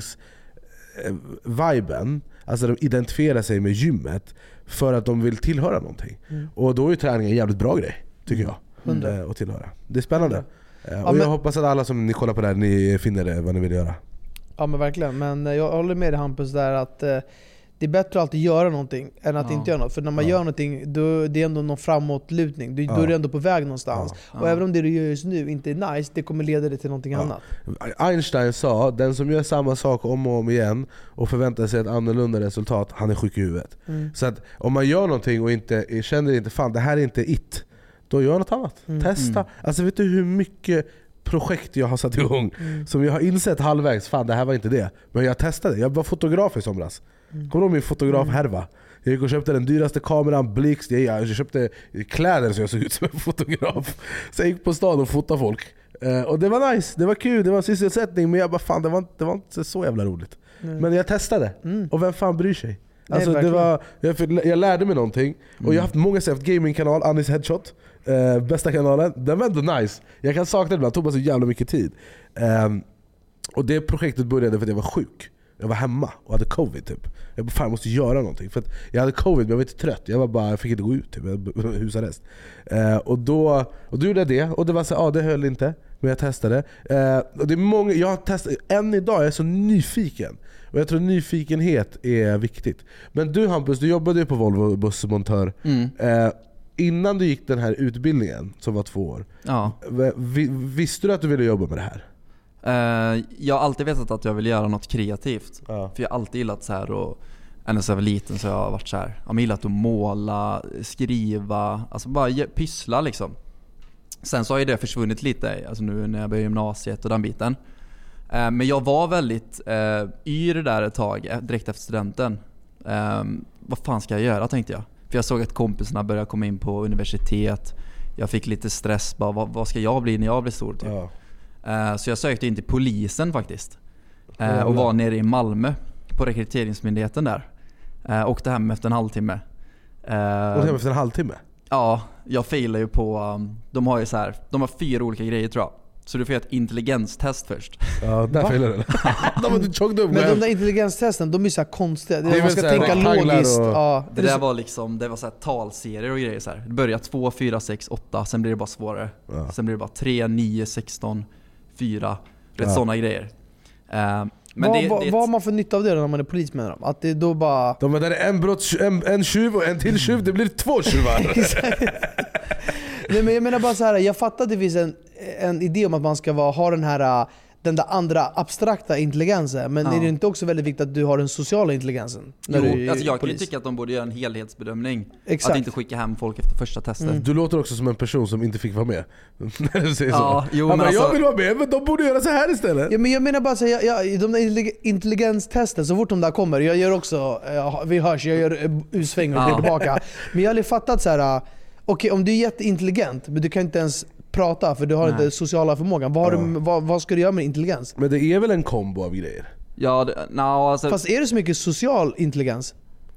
träningsviben. Alltså de identifierar sig med gymmet för att de vill tillhöra någonting. Mm. Och då är träning en jävligt bra grej, tycker jag. Mm. Att tillhöra. Det är spännande. Mm. Och ja, men, jag hoppas att alla som ni kollar på det här, ni finner det, vad ni vill göra. Ja men verkligen, men jag håller med dig Hampus där att eh, det är bättre att alltid göra någonting än att ja. inte göra något. För när man ja. gör någonting, då det är ändå någon framåtlutning. Då, ja. då är det ändå på väg någonstans. Ja. Och ja. även om det du gör just nu inte är nice, det kommer leda dig till någonting ja. annat. Einstein sa, den som gör samma sak om och om igen och förväntar sig ett annorlunda resultat, han är sjuk i huvudet. Mm. Så att om man gör någonting och inte känner inte, fan det här är inte it, då gör något annat. Mm. Testa. Mm. Alltså vet du hur mycket projekt jag har satt igång mm. som jag har insett halvvägs, fan det här var inte det. Men jag testade, jag var fotograf i somras. Mm. Kommer du ihåg min fotografhärva? Jag gick och köpte den dyraste kameran, blixt. Jag, jag köpte kläder så jag såg ut som en fotograf. Så jag gick på stan och fotade folk. uh, Och det var nice, det var kul, det var en sysselsättning. Men jag bara fan, det var, det var inte så jävla roligt. mm. Men jag testade, mm. och vem fan bryr sig? Alltså, Nej, det var, jag, jag lärde mig någonting. mm. Och jag har haft många sätt, gamingkanal, Anis Headshot, uh, bästa kanalen. Den var ändå nice. Jag kan sakna det ibland, det tog bara så jävla mycket tid. um, Och det projektet började för att jag var sjuk. Jag var hemma och hade covid typ. Jag bara, fan jag måste göra någonting. För att jag hade covid men jag var inte trött. Jag var bara, jag fick inte gå ut typ. Husarrest. Eh, och, då, och då gjorde jag det. Och det var så, ja ah, det höll inte. Men jag testade. Eh, och det är många, jag har testat, än idag jag är så nyfiken. Och jag tror nyfikenhet är viktigt. Men du Hampus, du jobbade ju på Volvo bussmontör. Mm. Eh, innan du gick den här utbildningen som var två år. Ja. Visste du att du ville jobba med det här? Uh, jag har alltid vetat att jag vill göra något kreativt. Ja. För jag har alltid gillat så här, och ända så jag var liten så jag har varit så här, jag har gillat att måla, skriva, alltså bara pyssla liksom. Sen så har ju det försvunnit lite, alltså nu när jag började gymnasiet och den biten. Uh, men jag var väldigt uh, yr där ett tag direkt efter studenten. Uh, vad fan ska jag göra, tänkte jag. För jag såg att kompisarna började komma in på universitet. Jag fick lite stress, bara, vad, vad ska jag bli när jag blir stor typ. Ja. Uh, så jag sökte in till polisen faktiskt. Uh, och var nere i Malmö på rekryteringsmyndigheten där. Uh, åkte hem efter en halvtimme. Uh, åkte hem efter en halvtimme? Ja, jag failade ju på... Um, de har ju så här, de har fyra olika grejer tror jag. Så du får göra ett intelligenstest först. Ja, där failade du. De var inte tjockt upp. Men de där intelligenstesten, de är så här konstiga. Det är man ska tänka logiskt. Och... Ja, det, det där var liksom, det var så här talserier och grejer så här. Det började två, fyra, sex, åtta, sen blir det bara svårare. Ja. Sen blir det bara tre, nio, sexton, fyra, rätt ja. sådana grejer. Uh, men vad, det, vad, det, vad har man för nytta av det när man är polis med dem? Att det då bara... De är där en, brott, en, en tjuv och en till tjuv, det blir två tjuvar. Nej, men jag menar bara så här, jag fattar att det finns en, en idé om att man ska vara, ha den här den där andra abstrakta intelligensen. Men Ja. är det inte också väldigt viktigt att du har den sociala intelligensen? När du Jo, är alltså jag kan ju polis? tycka att de borde göra en helhetsbedömning. Exakt. Att inte skicka hem folk efter första testet. Mm. Du låter också som en person som inte fick vara med. När du säger Ja, så. jo, Han men bara, jag alltså- vill vara med, men de borde göra så här istället. Ja, men jag menar bara så här, jag, jag, de där intellig- intelligenstesten, så fort de där kommer, jag gör också, eh, vi hörs, jag gör eh, U-sväng och Ja. ja. tillbaka. Men jag har aldrig fattat så här. okej okay, om du är jätteintelligent, men du kan inte ens prata för du har Nej. inte sociala förmågan. Vad, har Ja. du, vad, vad ska du göra med intelligens? Men det är väl en kombo av grejer? Ja, det, no, alltså, Fast är det så mycket social intelligens?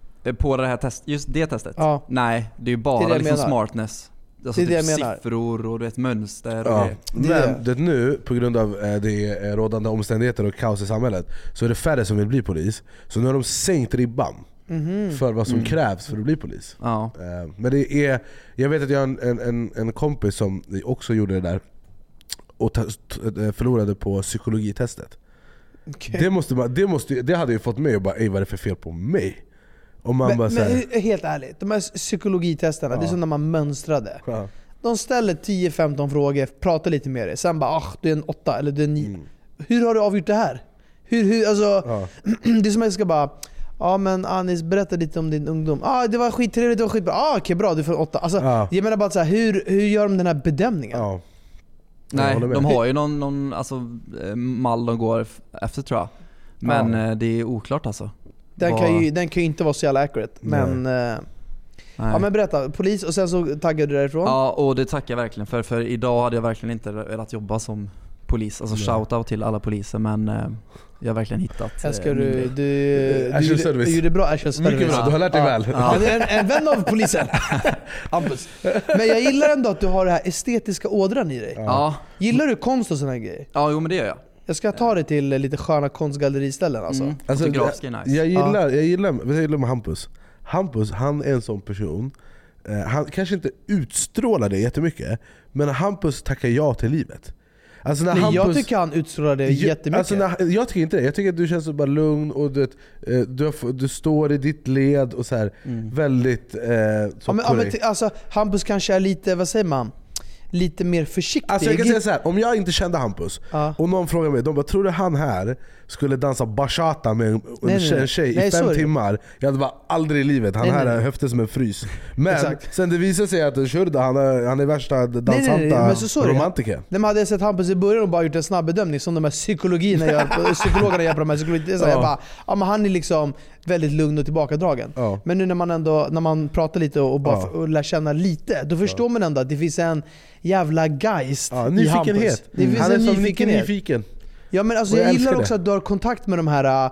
på det här testet, just det testet? Ja. Nej, det är ju Det bara är det jag liksom menar. smartness. Alltså Det är det typ jag menar. siffror och du vet, mönster och Ja. grejer. Det är Men det nu, på grund av eh, det eh, rådande omständigheter och kaos i samhället, så är det färre som vill bli polis. Så nu har de sänkt ribban Mhm. för vad som Mm. krävs för att bli polis. Ja. Eh, Men det är, jag vet att jag har en, en, en, en kompis som också gjorde det där och ta, t- förlorade på psykologitestet. Okay. Det, måste man, det, måste, det hade ju fått mig att bara, ej, vad är det för fel på mig? Om man Men, bara men så här, he- helt ärligt, de här psykologitesterna, det är Ja. som när man mönstrade. ja. De ställer tio femton frågor, pratar lite med dig, sen bara ah, du är en åtta eller du är en nio. Mm. Hur har du avgjort det här? Hur, hur, alltså, Ja. det är som att jag ska bara ja men Anis, berätta lite om din ungdom. Ah, det var skittrevligt, det var skitbra. Ah, okej, bra, du får åtta. Alltså, Ja. Jag menar bara så här, hur, hur gör de den här bedömningen? Ja. Jag Nej, håller med. de har ju någon, någon alltså, eh, mall de går f- efter tror jag. Men Ja. eh, det är oklart alltså. Den, Vad- kan ju, den kan ju inte vara så jävla accurate. Men, eh, Nej. ja, men berätta, polis och sen så taggade du därifrån? Ja, och det tackar jag verkligen för. För idag hade jag verkligen inte velat jobba som polis. Alltså Nej. shoutout till alla poliser, men eh, jag har verkligen hittat Här ska eh, min du, grej. du, du, Action gjorde, service. du gjorde bra action service. Mycket bra, du har lärt dig Ja. väl. Ja. Ja, en, en vän av polisen. Hampus. Men jag gillar ändå att du har det här estetiska ådran i dig. Ja, Gillar du konst och såna här grejer? ja jo men det gör jag. Jag ska ta dig till lite sköna konstgalleriställen alltså. Mm. Alltså, Fotografiska är nice. Jag gillar, jag gillar, vet du vad jag gillar med Hampus. Hampus, han är en sån person. Eh, han kanske inte utstrålar det jättemycket, men Hampus tackar ja till livet. Alltså när Nej, Hampus, jag tycker han utstrålar det jättemycket. Alltså när, jag tycker inte det. Jag tycker att du känns så bara lugn och du, vet, eh, du, har, du står i ditt led och så här Mm. väldigt eh, så ja, men, ja, men, korrekt. t- alltså, Hampus kanske är lite, vad säger man? Lite mer försiktig. Alltså jag kan säga så här, om jag inte kände Hampus Ja. och någon frågar mig, de bara, tror du han här skulle dansa bachata med en, en nej, tjej, nej. en tjej Nej, i så är fem det. timmar? Jag hade bara aldrig i livet, han Nej, här nej, är nej. höften som en frys. Men Exakt. sen det visar sig att Shurda, han är, han är värsta dansanta nej, men så- så är det. romantiker. De hade jag sett Hampus i början och bara gjort en snabb bedömning som de här psykologierna gör, på- psykologerna gör på de här psykologierna. Ja. Jag bara, ja, men han är liksom väldigt lugn och tillbakadragen. Ja. Men nu när man ändå när man pratar lite och, bara Ja. f- och lär känna lite, då förstår man ändå att det finns en jävla geist Ja, i nyfikenhet. Hampus. Det finns Han är en som mycket nyfikenhet. nyfiken. Ja, men alltså, Och jag jag gillar älskar också det. att du har kontakt med de här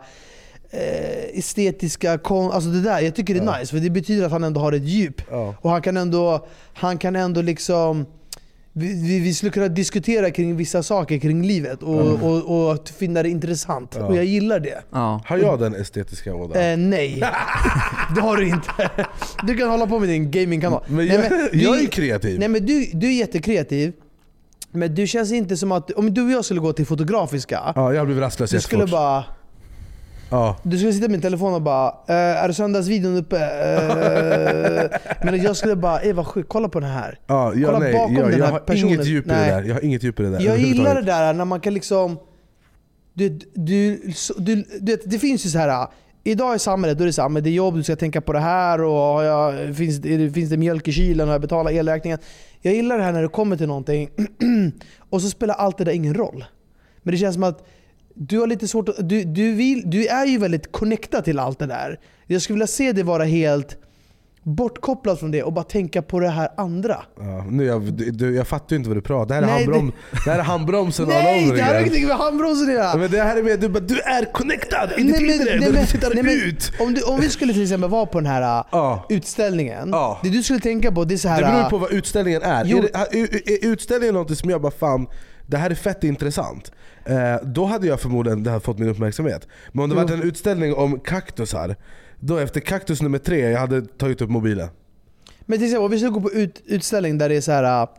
eh, estetiska, kon- alltså det där. Jag tycker det är Ja. nice, för det betyder att han ändå har ett djup. Ja. Och han kan ändå, han kan ändå liksom vi, vi, vi skulle kunna diskutera kring vissa saker kring livet och, Mm. och, och finna det intressant. Ja. Och jag gillar det. Ja. Har jag den estetiska ådran? Eh, nej, det har du inte. Du kan hålla på med din gamingkanal. Men Nej, jag, men du- jag är kreativ. Nej men du, du är jättekreativ. Men du känns inte som att, om du och jag skulle gå till Fotografiska, Ja, jag har blivit rastlös du skulle jättefort. bara Ja. Du skulle sitta med min telefon och bara eh, är söndagsvideon uppe? Eh, men jag skulle bara, ey vad sjukt, kolla på den här. Ja, jag, Kolla nej, bakom jag, den jag här har personen. inget djup i det Nej. där. Jag har inget djup i det där Jag gillar det överhuvudtaget. där när man kan liksom du, du, så- du, du vet, det finns ju så här. Idag i samhället då är det så här, men det är jobb, du ska tänka på det här och har jag, finns, det, finns det mjölk i kylen och jag betalar elräkningen. Jag gillar det här när det kommer till någonting och så spelar allt det där ingen roll. Men det känns som att du har lite svårt att, du, du, vill, du är ju väldigt connectad till allt det där. Jag skulle vilja se det vara helt bortkopplad från det och bara tänka på det här andra. Ja, nu jag, du, jag fattar ju inte vad du pratar. Det här är, Nej, handbrom, det... här är handbromsen all Nej, over det här har again. ingenting med handbromsen att göra. Men det här är med, du, bara, du är connectad, inte Nej, men- Tinder, nej, du men- tittar nej, men ut. Om, du, om vi skulle till exempel vara på den här Ja. utställningen, Ja. det du skulle tänka på det är så här. Det beror på vad utställningen är. Jo. Är, det, är, är utställningen något som jag bara fan, det här är fett intressant. Eh, då hade jag förmodligen det här fått min uppmärksamhet. Men om det Jo. var en utställning om kaktusar, då efter kaktus nummer tre, jag hade tagit upp mobilen. Men till exempel om vi skulle gå på ut, utställning där det är så här.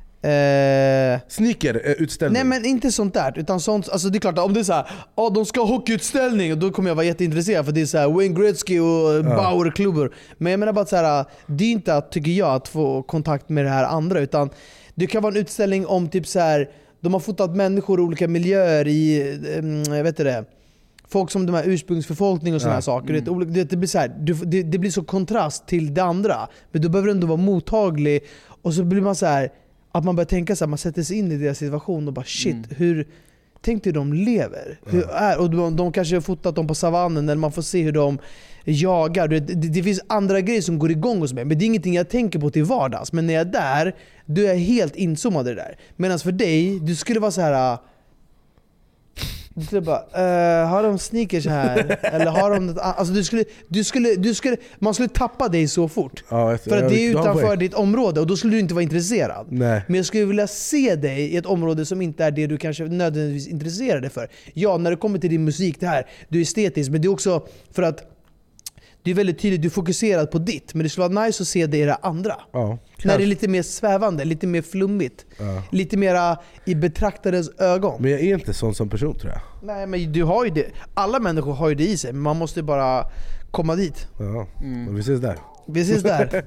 Eh, Sneaker eh, utställning. nej men inte sånt där, utan sånt, alltså det är klart att om det är så här, ah, de ska ha hockeyutställning och då kommer jag vara jätteintresserad för det är så här Wayne Gretzky och Bauer-klubbor. Men jag menar bara så här, det är inte att, tycker jag, att få kontakt med det här andra, utan det kan vara en utställning om typ så här De har fotat människor i olika miljöer i, jag vet det, folk som de här ursprungsbefolkning och såna här saker. Mm. Det, det, blir så här, det, det blir så kontrast till det andra. Men då behöver du ändå vara mottaglig. Och så blir man så här, att man börjar tänka så här, man sätter sig in i deras situation och bara shit, mm. hur tänkte de lever? Hur är, och de, de kanske har fotat dem på savannen, eller man får se hur de jagar. Det, det, det finns andra grejer som går igång hos mig, men det är ingenting jag tänker på till vardags. Men när jag är där, då är jag helt inzoomad i det där. Medan för dig, du skulle vara så här. Du skulle bara, uh, har de sneakers här? Eller har de något annat? Alltså du skulle, du skulle, du skulle, man skulle tappa dig så fort. Ja, vet, för att jag, det är utanför jag, ditt område och då skulle du inte vara intresserad. Nej. Men jag skulle vilja se dig i ett område som inte är det du kanske nödvändigtvis intresserar dig för. Ja, när det kommer till din musik, det här, du är estetisk, men det är också för att det är väldigt tydligt, du är fokuserad på ditt. Men det skulle vara nice att se det i det andra. Ja, när det är lite mer svävande, lite mer flummigt. Ja. Lite mer i betraktarens ögon. Men jag är inte sån som person, tror jag. Nej, men du har ju det. Alla människor har ju det i sig, men man måste bara komma dit. Ja, mm. vi ses där. Vi ses där.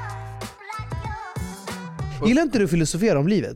Gillar inte du filosofera om livet?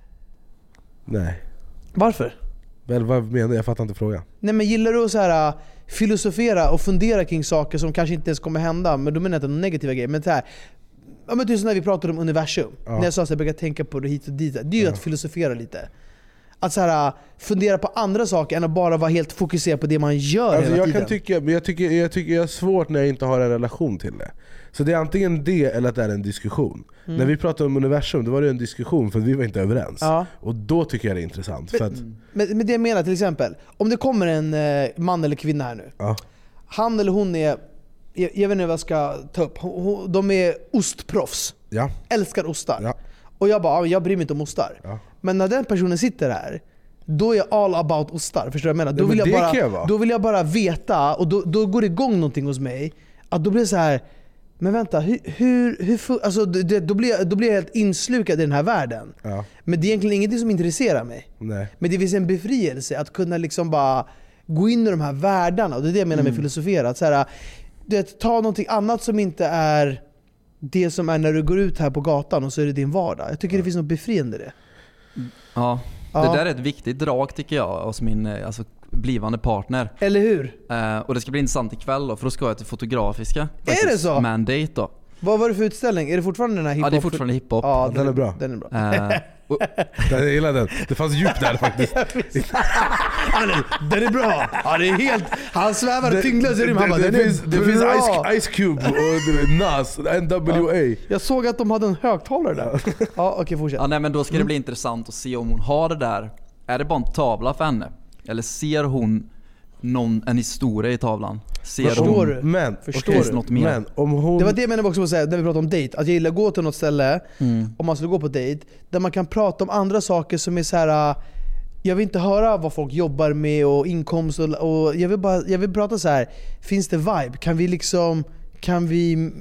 Nej. Varför? Väl, vad menar du? Jag fattar inte frågan. Nej, men gillar du att så här filosofera och fundera kring saker som kanske inte ens kommer hända, men då menar jag inte någon negativa grejer, men så här, ja, men typ när vi pratade om universum, ja. När jag sa att jag brukar tänka på det hit och dit, det är ju ja. att filosofera lite. Att så här, fundera på andra saker än att bara vara helt fokuserad på det man gör alltså hela jag tiden. Kan tycka, men jag tycker, jag tycker jag har svårt när jag inte har en relation till det. Så det är antingen det eller att det är en diskussion. Mm. När vi pratade om universum, då var det en diskussion för att vi var inte överens. Ja. Och då tycker jag det är intressant. Men, för att, men, men det jag menar till exempel, om det kommer en eh, man eller kvinna här nu. Ja. Han eller hon är, jag, jag vet inte vad jag ska ta upp, de är ostproffs. Ja. Älskar ostar. Ja. Och jag bara, jag bryr mig inte om ostar. Ja. Men när den personen sitter här, då är jag all about ostar. Förstår du vad jag menar? Då, ja, vill jag bara, jag då vill jag bara veta, och då, då går det igång någonting hos mig. Att då blir det så här, men vänta, hur, hur, hur alltså, det, då, blir jag, då blir jag helt inslukad i den här världen. Ja. Men det är egentligen ingenting som intresserar mig. Nej. Men det finns en befrielse att kunna liksom bara gå in i de här världarna. Och det är det jag menar med mm. filosofera. Att så här, det, ta någonting annat som inte är det som är när du går ut här på gatan och så är det din vardag. Jag tycker ja. det finns något befriande i det. Ja, det ja. där är ett viktigt drag tycker jag hos min alltså, blivande partner. Eller hur? Uh, och det ska bli intressant ikväll då, för då ska jag till Fotografiska. Är det så? Mandate då. Vad var det för utställning? Är det fortfarande den här hiphop? Ja, det är fortfarande hiphop. Ja, den, den är bra. Den är bra. Uh, och, jag gillar den. Det fanns djup där faktiskt. Den är bra. Ja, det är helt, han svävar tyngdlös i rymden. Det, det, det, finns, det finns Ice, Ice Cube och Nas, N W A. Ja, jag såg att de hade en högtalare där. Ja, okej, fortsätt. Ja, nej, men då ska det bli mm. intressant att se om hon har det där. Är det bara en tavla för henne? Eller ser hon någon, en historia i tavlan? Ser Förstår du? Men, Förstår okay, du? Något mer? Men, om hon... Det var det jag menade också att säga när vi pratade om dejt. Att jag gillar att gå till något ställe, mm. om man skulle gå på dejt, där man kan prata om andra saker som är så här. Jag vill inte höra vad folk jobbar med och inkomst och, och jag vill bara jag vill prata så här. Finns det vibe? Kan vi liksom kan vi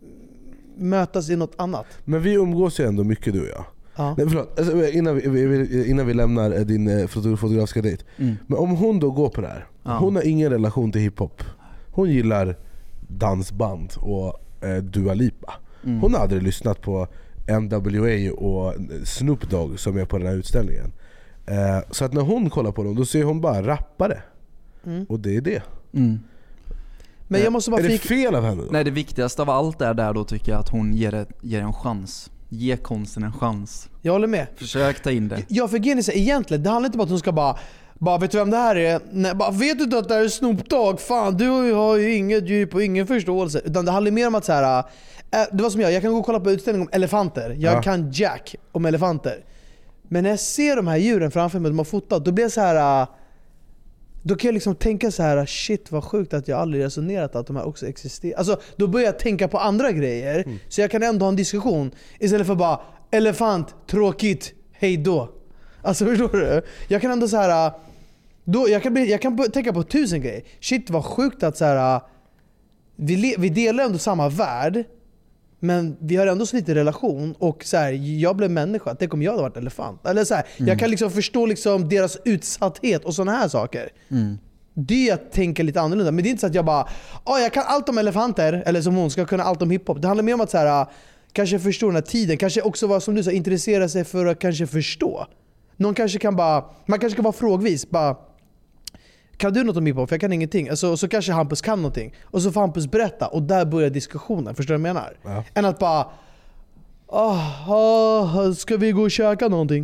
mötas i något annat? Men vi umgås ju ändå mycket, du och jag. Ja. Nej, förlåt. Alltså, innan, vi, innan vi lämnar din fotografiska dejt. Mm. Men om hon då går på det här, ja. hon har ingen relation till hiphop. Hon gillar dansband och eh, Dua Lipa. Mm. Hon har aldrig lyssnat på N W A och Snoop Dogg som är på den här utställningen. Eh, så att när hon kollar på dem, då ser hon bara rappare. Mm. Och det är det. Mm. Men jag måste bara är det fel av henne då? Nej, det viktigaste av allt är där då tycker jag att hon ger, ett, ger en chans. Ge konsten en chans. Jag håller med. Försök ta in det. Jag för Genis egentligen, det handlar inte om att hon ska bara bara vet du vem det här är? Nej, bara, vet du inte att det här är Snoop Dogg? Fan, du har ju inget djup och ingen förståelse. Utan det handlar mer om att så här, äh, det var som jag, jag kan gå och kolla på utställning om elefanter. Jag ja. kan Jack om elefanter. Men när jag ser de här djuren framför mig, de har fotat, då blir jag så här. Då kan jag liksom tänka så här: shit vad sjukt att jag aldrig resonerat att de här också existerar. Alltså då börjar jag tänka på andra grejer. Mm. Så jag kan ändå ha en diskussion istället för bara elefant, tråkigt, hej då. Alltså förstår du? Jag kan ändå så här då jag kan bli, jag kan tänka på tusen grejer. Shit vad sjukt att så här vi le, vi delar ändå samma värld. Men vi har ändå så lite relation och så här, jag blev människa. Tänk om jag hade varit elefant. Eller så här, mm. jag kan liksom förstå liksom deras utsatthet och såna här saker. Mm. Det är att tänka lite annorlunda. Men det är inte så att jag bara, oh, jag kan allt om elefanter. Eller som hon ska kunna allt om hiphop. Det handlar mer om att så här, kanske förstå den här tiden. Kanske också vara som du sa, intressera sig för att kanske förstå. Någon kanske kan bara, man kanske kan vara frågvis, bara kan du något om hiphop? För jag kan ingenting. Alltså, så kanske Hampus kan någonting. Och så får Hampus berätta och där börjar diskussionen. Förstår du vad jag menar? Ja. Än att bara oh, oh, ska vi gå och käka någonting?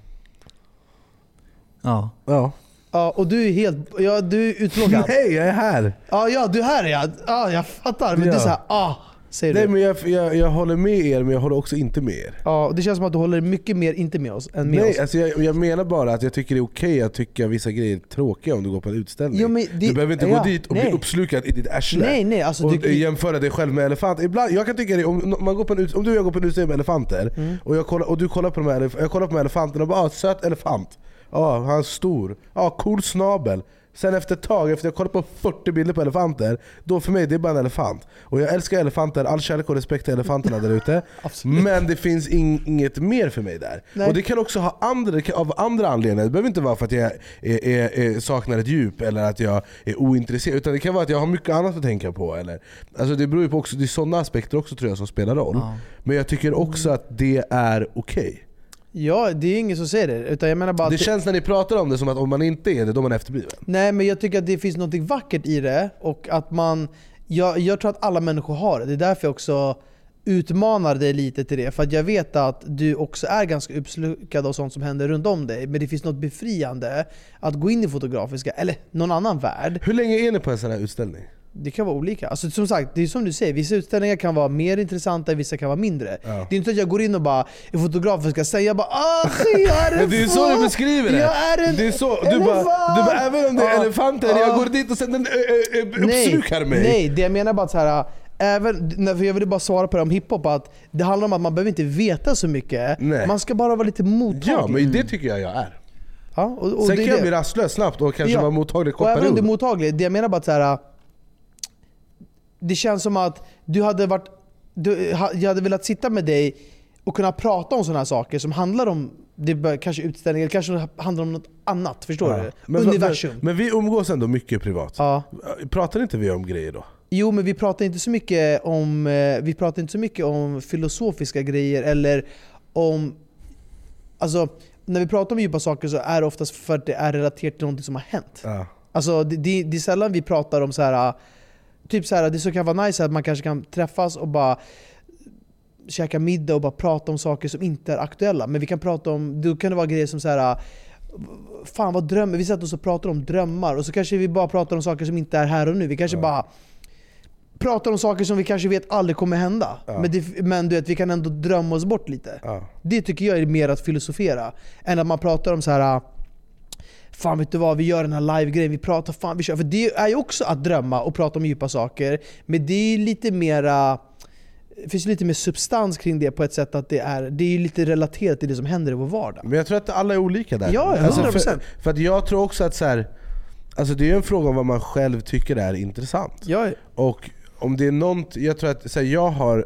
Ja. Ja. Ja, och du är helt, ja, du är utlågad. Nej, jag är här. Ja, ja, du är här ja. Ja, jag fattar. Men Ja. det är såhär, ah, säger Nej, du. men jag, jag, jag håller med er, men jag håller också inte med er. Ja, och det känns som att du håller mycket mer inte med oss än med Nej, oss. alltså jag, jag menar bara att jag tycker det är okej att tycka vissa grejer är tråkiga om du går på en utställning. Jo, men det- du behöver inte ja, gå dit och nej. bli uppslukad i ditt arsle. Nej, nej, alltså och du- jämföra dig själv med elefant. Ibland, jag kan tycka det, om, man går på en, ut- om du och jag går på en utställning med elefanter Mm. och, jag kollar, och du kollar på de här, elef- jag kollar på de här elefanterna och bara ah, söt elefant. Ja, han är stor. Ja, cool snabel. Sen efter ett tag, efter jag kollat på fyrtio bilder på elefanter, då för mig det är bara en elefant. Och jag älskar elefanter, all kärlek och respekt till elefanterna där ute. Absolut. Men det finns in, inget mer för mig där. Nej. Och det kan också ha andra, det kan, av andra anledningar. Det behöver inte vara för att jag är, är, är, saknar ett djup eller att jag är ointresserad. Utan det kan vara att jag har mycket annat att tänka på. Eller, alltså det beror ju på också, det är sådana aspekter också tror jag som spelar roll. Ja. Men jag tycker också att det är okej. Okay. Ja, det är ingen som säger det. Utan jag menar bara Det att känns när ni pratar om det som att om man inte är det, då är man efterbliven. nej, men jag tycker att det finns något vackert i det. Och att man, jag, jag tror att alla människor har det. Det är därför jag också utmanar dig lite till det. För att jag vet att du också är ganska uppslukad av sånt som händer runt om dig. Men det finns något befriande att gå in i fotografiska, eller någon annan värld. Hur länge är ni på en sån här utställning? Det kan vara olika. Alltså, som sagt, det är som du säger, vissa utställningar kan vara mer intressanta, vissa kan vara mindre. Ja. Det är inte att jag går in och bara är fotografiska och säger bara ah, jag är en Men det är så du beskriver det. Jag är en det är så, du elefant. bara, du bara, även om det är Ja. elefanter, Ja. jag går dit och sen den ö, ö, uppslukar mig. Nej, det jag menar bara att så här, även, för jag ville bara svara på det om hiphop, att det handlar om att man behöver inte veta så mycket. Nej. Man ska bara vara lite mottaglig. Ja, men det tycker jag jag är. Ja, och, och Sen det är kan jag det. bli rastlös snabbt och kanske Ja. vara mottaglig Och kort även om du är period. mottaglig, det jag menar bara att så här, det känns som att du hade varit, du, ha- jag hade velat sitta med dig och kunna prata om sådana här saker som handlar om det bör, kanske utställningar, eller kanske handlar om något annat. Förstår Ja. du? Men, Universum. Men, men vi umgås ändå mycket privat. Ja. Pratar inte vi om grejer då? Jo, men vi pratar inte så mycket om eh, vi pratar inte så mycket om filosofiska grejer eller om, alltså när vi pratar om djupa saker så är det oftast för att det är relaterat till något som har hänt. Ja. Alltså det, det, det är sällan vi pratar om så här, typ så här, det så kan vara nice att man kanske kan träffas och bara käka middag och bara prata om saker som inte är aktuella. Men vi kan prata om, då kan det vara grejer som så här, fan vad drömmer, vi sätter oss och pratar om drömmar och så kanske vi bara pratar om saker som inte är här och nu. Vi kanske Ja. bara pratar om saker som vi kanske vet aldrig kommer hända. Ja. Men, det, men du vet, vi kan ändå drömma oss bort lite. Ja. Det tycker jag är mer att filosofera än att man pratar om så här. Fan vet du vad, vi gör den här live-grejen, vi pratar, fan vi kör. För det är ju också att drömma och prata om djupa saker. Men det är lite mera, det finns lite mer substans kring det på ett sätt att det är, det är lite relaterat till det som händer i vår vardag. Men jag tror att alla är olika där. Ja, hundra procent. för, för att jag tror också att så här, alltså det är en fråga om vad man själv tycker är intressant. Ja, Och om det är något, jag tror att så här, jag har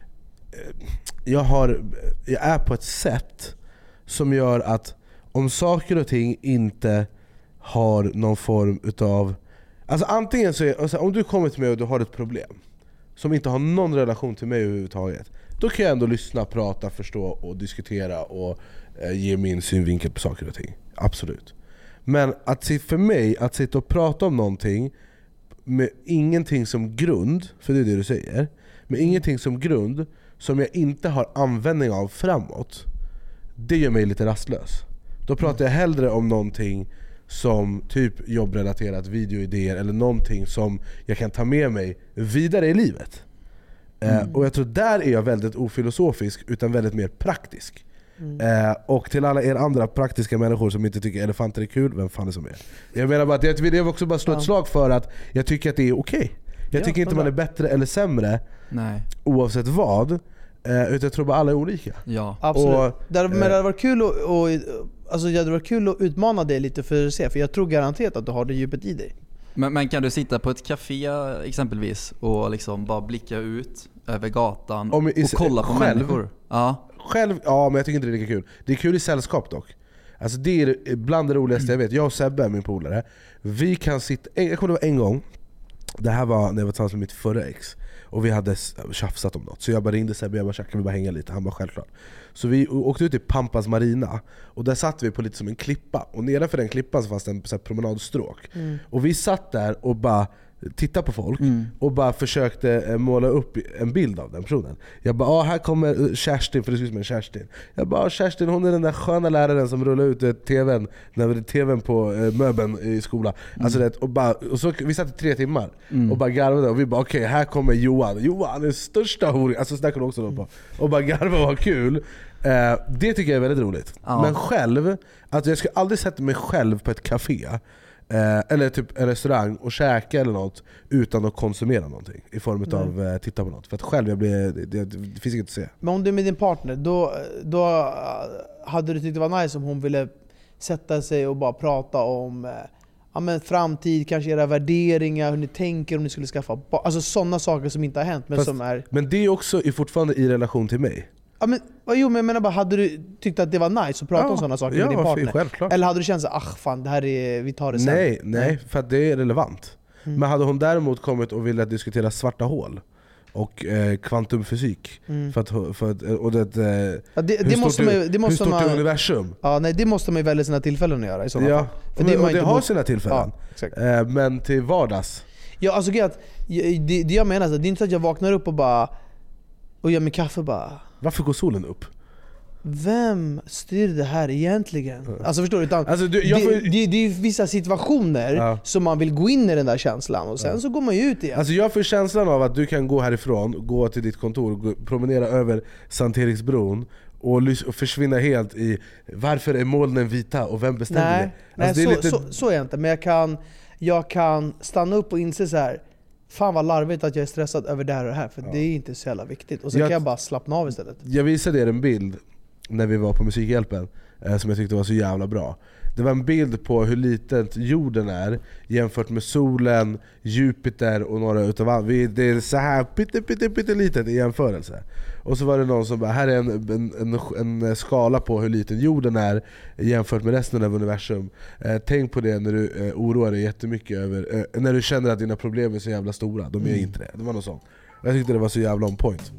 jag har jag är på ett sätt som gör att om saker och ting inte har någon form utav, alltså antingen så är, alltså om du kommer till mig och du har ett problem som inte har någon relation till mig överhuvudtaget, då kan jag ändå lyssna, prata, förstå och diskutera och eh, ge min synvinkel på saker och ting. Absolut. Men att för mig, att sitta och prata om någonting med ingenting som grund, för det är det du säger, med ingenting som grund som jag inte har användning av framåt, det gör mig lite rastlös. Då pratar jag hellre om någonting som typ jobbrelaterat, videoidéer eller någonting som jag kan ta med mig vidare i livet. Mm. Eh, och jag tror där är jag väldigt ofilosofisk utan väldigt mer praktisk. Mm. Eh, och till alla er andra praktiska människor som inte tycker elefanter är kul, vem fan är som är? Jag menar bara att jag vill också bara slå ett slag för att jag tycker att det är okej. Okay. Jag ja, tycker inte man är bättre eller sämre. Nej. Oavsett vad, eh, utan jag tror bara alla är olika. Ja. absolut. Och, det hade, men det hade varit kul att, och, alltså det hade varit kul att utmana dig lite för att se, för jag tror garanterat att du har det djupet i dig. Men, men kan du sitta på ett café exempelvis och liksom bara blicka ut över gatan Om, i, och kolla på själv, människor? Ja. Själv, ja, men jag tycker inte det är lika kul. Det är kul i sällskap dock. Alltså det är bland det roligaste jag vet. Jag och Sebbe, min polare, vi kan sitta, jag kommer ihåg en gång Det här var när jag var tillsammans med mitt förra ex. Och vi hade tjafsat om något. Så jag bara ringde Sebbe, jag bara kan vi bara hänga lite? Han bara självklart. Så vi åkte ut till Pampas Marina. Och där satt vi på lite som en klippa. Och nedanför den klippan så fanns det en så här promenadstråk. Mm. Och vi satt där och bara titta på folk mm. och bara försökte måla upp en bild av den personen. Jag bara, ah, här kommer Kerstin, för det ser ut som en Kerstin. Jag bara, Kerstin, hon är den där sköna läraren som rullar ut tvn när det är tvn på eh, möbeln i skolan. Mm. Alltså det, och bara, och så, vi satt i tre timmar mm. och bara garvade och vi bara, okej, okay, här kommer Johan. Johan är största horing. Alltså snackade också då på. Och bara garva var kul. Eh, det tycker jag är väldigt roligt. Ja. Men själv, alltså jag skulle aldrig sätta mig själv på ett café Eh, eller typ en restaurang och käka eller något utan att konsumera någonting i form av eh, titta på något. För att själv jag blir, det, det, det finns inget att se. Men om du är med din partner, då, då hade du tyckt det var nice om hon ville sätta sig och bara prata om eh, ja, men framtid, kanske era värderingar, hur ni tänker om ni skulle skaffa barn. Alltså sådana saker som inte har hänt men Fast, som är... Men det är också är fortfarande i relation till mig. Ja, men, jo, men jag menar bara, hade du tyckt att det var nice att prata ja, om sådana saker ja, med din partner? Självklart. Eller hade du känt så ah fan, det här är, vi tar det sen? Nej, nej, för att det är relevant. Mm. Men hade hon däremot kommit och ville diskutera svarta hål och eh, kvantumfysik mm. för att, för att, och det, eh, ja, det, det måste man, det måste hur stort man, är universum? Ja, nej, det måste man ju välja sina tillfällen att göra i sådana ja, fall. För men, det, och det har mot... sina tillfällen. Ja, eh, men till vardags. Ja, alltså att, det, det jag menar, det är inte så att jag vaknar upp och bara och gör min kaffe bara. Varför går solen upp? Vem styr det här egentligen? Mm. Alltså förstår du? Utan alltså, du jag får... det, det, det är vissa situationer ja. som man vill gå in i den där känslan och sen ja. så går man ju ut igen. Alltså jag får känslan av att du kan gå härifrån, gå till ditt kontor, gå, promenera över Sankt Eriksbron och, och försvinna helt i varför är molnen vita och vem bestämde nej, det? Nej, alltså, så, det är lite... så, så är jag inte. Men jag kan, jag kan stanna upp och inse så här. Fan vad larvigt att jag är stressad över det här och det här. För ja. det är inte så jävla viktigt. Och så jag, kan jag bara slappna av istället. Jag visade er en bild när vi var på Musikhjälpen eh, som jag tyckte var så jävla bra. Det var en bild på hur litet jorden är jämfört med solen, Jupiter och några utav andra. Det är så här pytte, pytte, pytte litet i jämförelse. Och så var det någon som bara, här är en, en, en, en skala på hur liten jorden är jämfört med resten av universum. Eh, tänk på det när du eh, oroar dig jättemycket över, eh, när du känner att dina problem är så jävla stora. De är mm. inte det. Det var något sånt. Jag tyckte det var så jävla on point.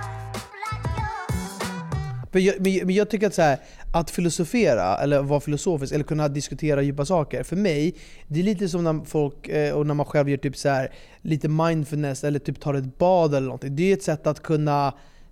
Men jag, men jag tycker att så här, att filosofera eller vara filosofisk eller kunna diskutera djupa saker, för mig det är lite som när folk och när man själv gör typ så här lite mindfulness eller typ tar ett bad eller någonting. Det är ett sätt att kunna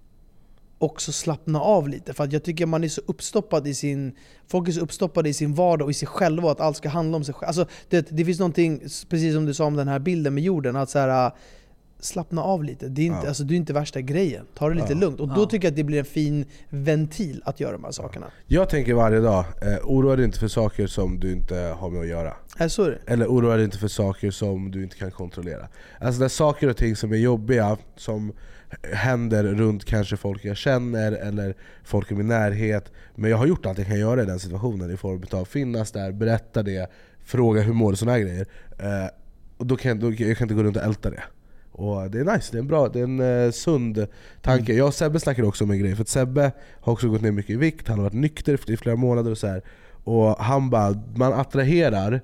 också slappna av lite, för att jag tycker man är så uppstoppad i sin folk är så uppstoppade i sin vardag och i sig själva, att allt ska handla om sig själv. Alltså det, det finns någonting, precis som du sa om den här bilden med jorden, att så här, slappna av lite. Det är inte, ja. alltså, det är inte värsta grejen. Ta det lite ja. lugnt. Och då ja. tycker jag att det blir en fin ventil att göra de här sakerna. Jag tänker varje dag, eh, oroa dig inte för saker som du inte har med att göra. Äh, så är det. Eller oroa dig inte för saker som du inte kan kontrollera. Alltså det är saker och ting som är jobbiga, som händer runt kanske folk jag känner eller folk i min närhet. Men jag har gjort allt jag kan göra i den situationen i form av att finnas där, berätta det, fråga hur mår du, såna här grejer. Eh, och då kan, då, jag kan inte gå runt och älta det. Och det är nice, det är en bra, det är en uh, sund tanke. Jag och Sebbe snackar också om en grej, för att Sebbe har också gått ner mycket i vikt. Han har varit nykter i flera månader och så här. Och han bara, man attraherar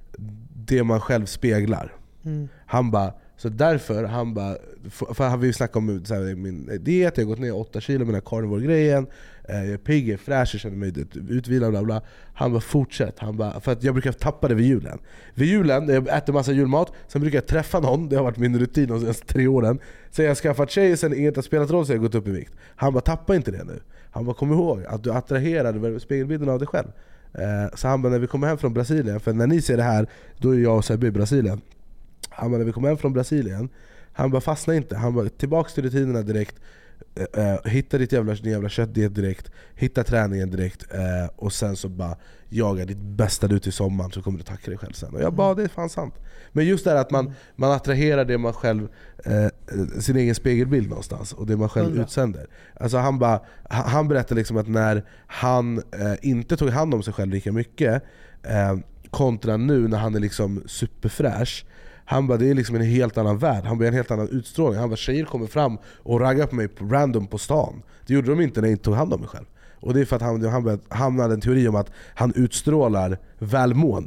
det man själv speglar. Mm. Han bara, så därför, han bara, för han vill snacka om så här, min diet, jag har gått ner åtta kilo med den här carnivore-grejen, jag är pigg, jag är fräsch, jag känner mig utvilad, bla bla. Han bara, fortsätt. Han bara, för att jag brukar tappa det vid julen. Vid julen, jag äter massa julmat, sen brukar jag träffa någon, det har varit min rutin de senaste tre åren. Sen jag har skaffat tjej, sen inget har spelat roll så jag har gått upp i vikt. Han bara, tappa inte det nu. Han bara, kom ihåg att du attraherar spegelbilden av dig själv. Så han bara, när vi kommer hem från Brasilien, för när ni ser det här, då är jag och Sebbe i Brasilien. Han bara, när vi kommer hem från Brasilien, han bara, fastna inte. Han bara, tillbaks till rutinerna direkt. Uh, hitta ditt jävla, din jävla köttdiet direkt. Hitta träningen direkt. Uh, och sen så bara jaga ditt bästa ut i sommaren, så kommer du tacka dig själv sen. Och jag bara, det är fan sant. Men just det här att man, mm. man attraherar det man själv, uh, sin egen spegelbild någonstans, och det man själv mm. utsänder. Alltså han bara, han berättade liksom att när han uh, inte tog hand om sig själv lika mycket, uh, kontra nu när han är liksom superfräsch. Han bara, det är liksom en helt annan värld. Han bara, en helt annan utstrålning. Han bara, tjejer kommer fram och raggar på mig på random på stan. Det gjorde de inte när jag inte tog hand om mig själv. Och det är för att han, han, han hade en teori om att han utstrålar välmående.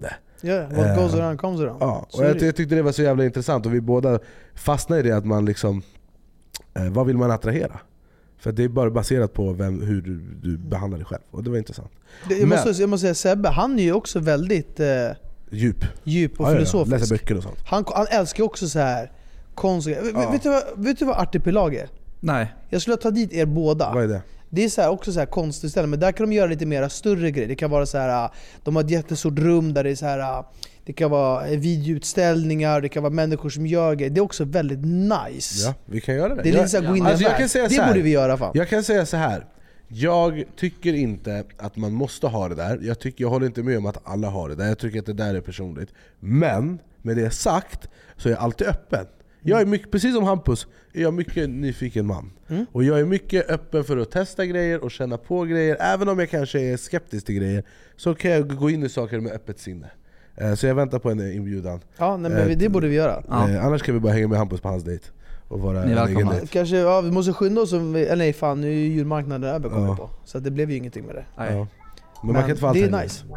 Yeah, what uh, goes around comes around. Ja, och jag, jag tyckte det var så jävla intressant och vi båda fastnade i det att man liksom eh, vad vill man attrahera? För det är bara baserat på vem, hur du, du behandlar dig själv och det var intressant. Det, jag, måste, jag måste säga Sebbe, han är ju också väldigt eh, djup. djup och ja, filosofisk. Ja, läser böcker och sånt. Han, han älskar också så här konstiga. Ja. Vet, du vad, vet du vad Artipelag är? Nej. Jag skulle ta dit er båda. Vad är det? Det är så här, också så här konstigt ställe, men där kan de göra lite mer större grejer. Det kan vara så här, de har ett jättestort rum där det är så här, det kan vara videoutställningar, det kan vara människor som gör grejer. Det är också väldigt nice. Ja, vi kan göra det. Det är lite så här, gå in alltså, jag kan säga det borde vi göra fan. Jag kan säga så här. Jag tycker inte att man måste ha det där. Jag, tycker, jag håller inte med om att alla har det där. Jag tycker att det där är personligt. Men med det sagt så är jag alltid öppen. Jag är mycket, precis som Hampus, är jag mycket nyfiken man. Mm. Och jag är mycket öppen för att testa grejer och känna på grejer. Även om jag kanske är skeptisk till grejer så kan jag gå in i saker med öppet sinne. Så jag väntar på en inbjudan. Ja, nej, men det borde vi göra. Ja. Annars kan vi bara hänga med Hampus på hans dejt. Och vara Ni är välkomna. Kanske, ja, vi måste skynda oss. Eller nej, fan, nu är ju julmarknaden över kommer ja. på. Så det blev ju ingenting med det. Ja. Men, men man kan inte det är nice.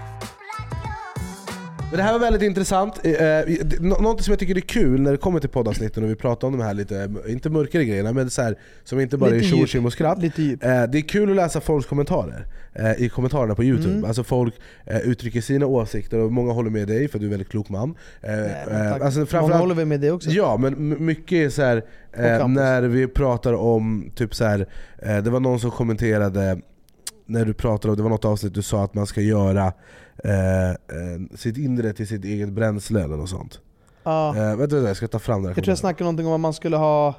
Men det här var väldigt intressant. Eh, något som jag tycker är kul när det kommer till poddavsnitten och vi pratar om de här lite, inte mörkare grejerna, men så här, som inte bara lite är tjo och skratt. Lite djup. Eh, det är kul att läsa folks kommentarer eh, i kommentarerna på YouTube. Mm. Alltså folk eh, uttrycker sina åsikter och många håller med dig för du är väldigt klok man. Eh, Nej, eh, alltså, många håller vi med dig också. Ja, men mycket är så här, eh, när vi pratar om typ så här, eh, det var någon som kommenterade när du pratade om, det var något avsnitt du sa att man ska göra Eh, eh, sitt inre till sitt eget bränsle eller något sånt. Ja. Eh, vet du vad jag ska ta fram det. Jag tror jag snackade någonting om att man skulle ha,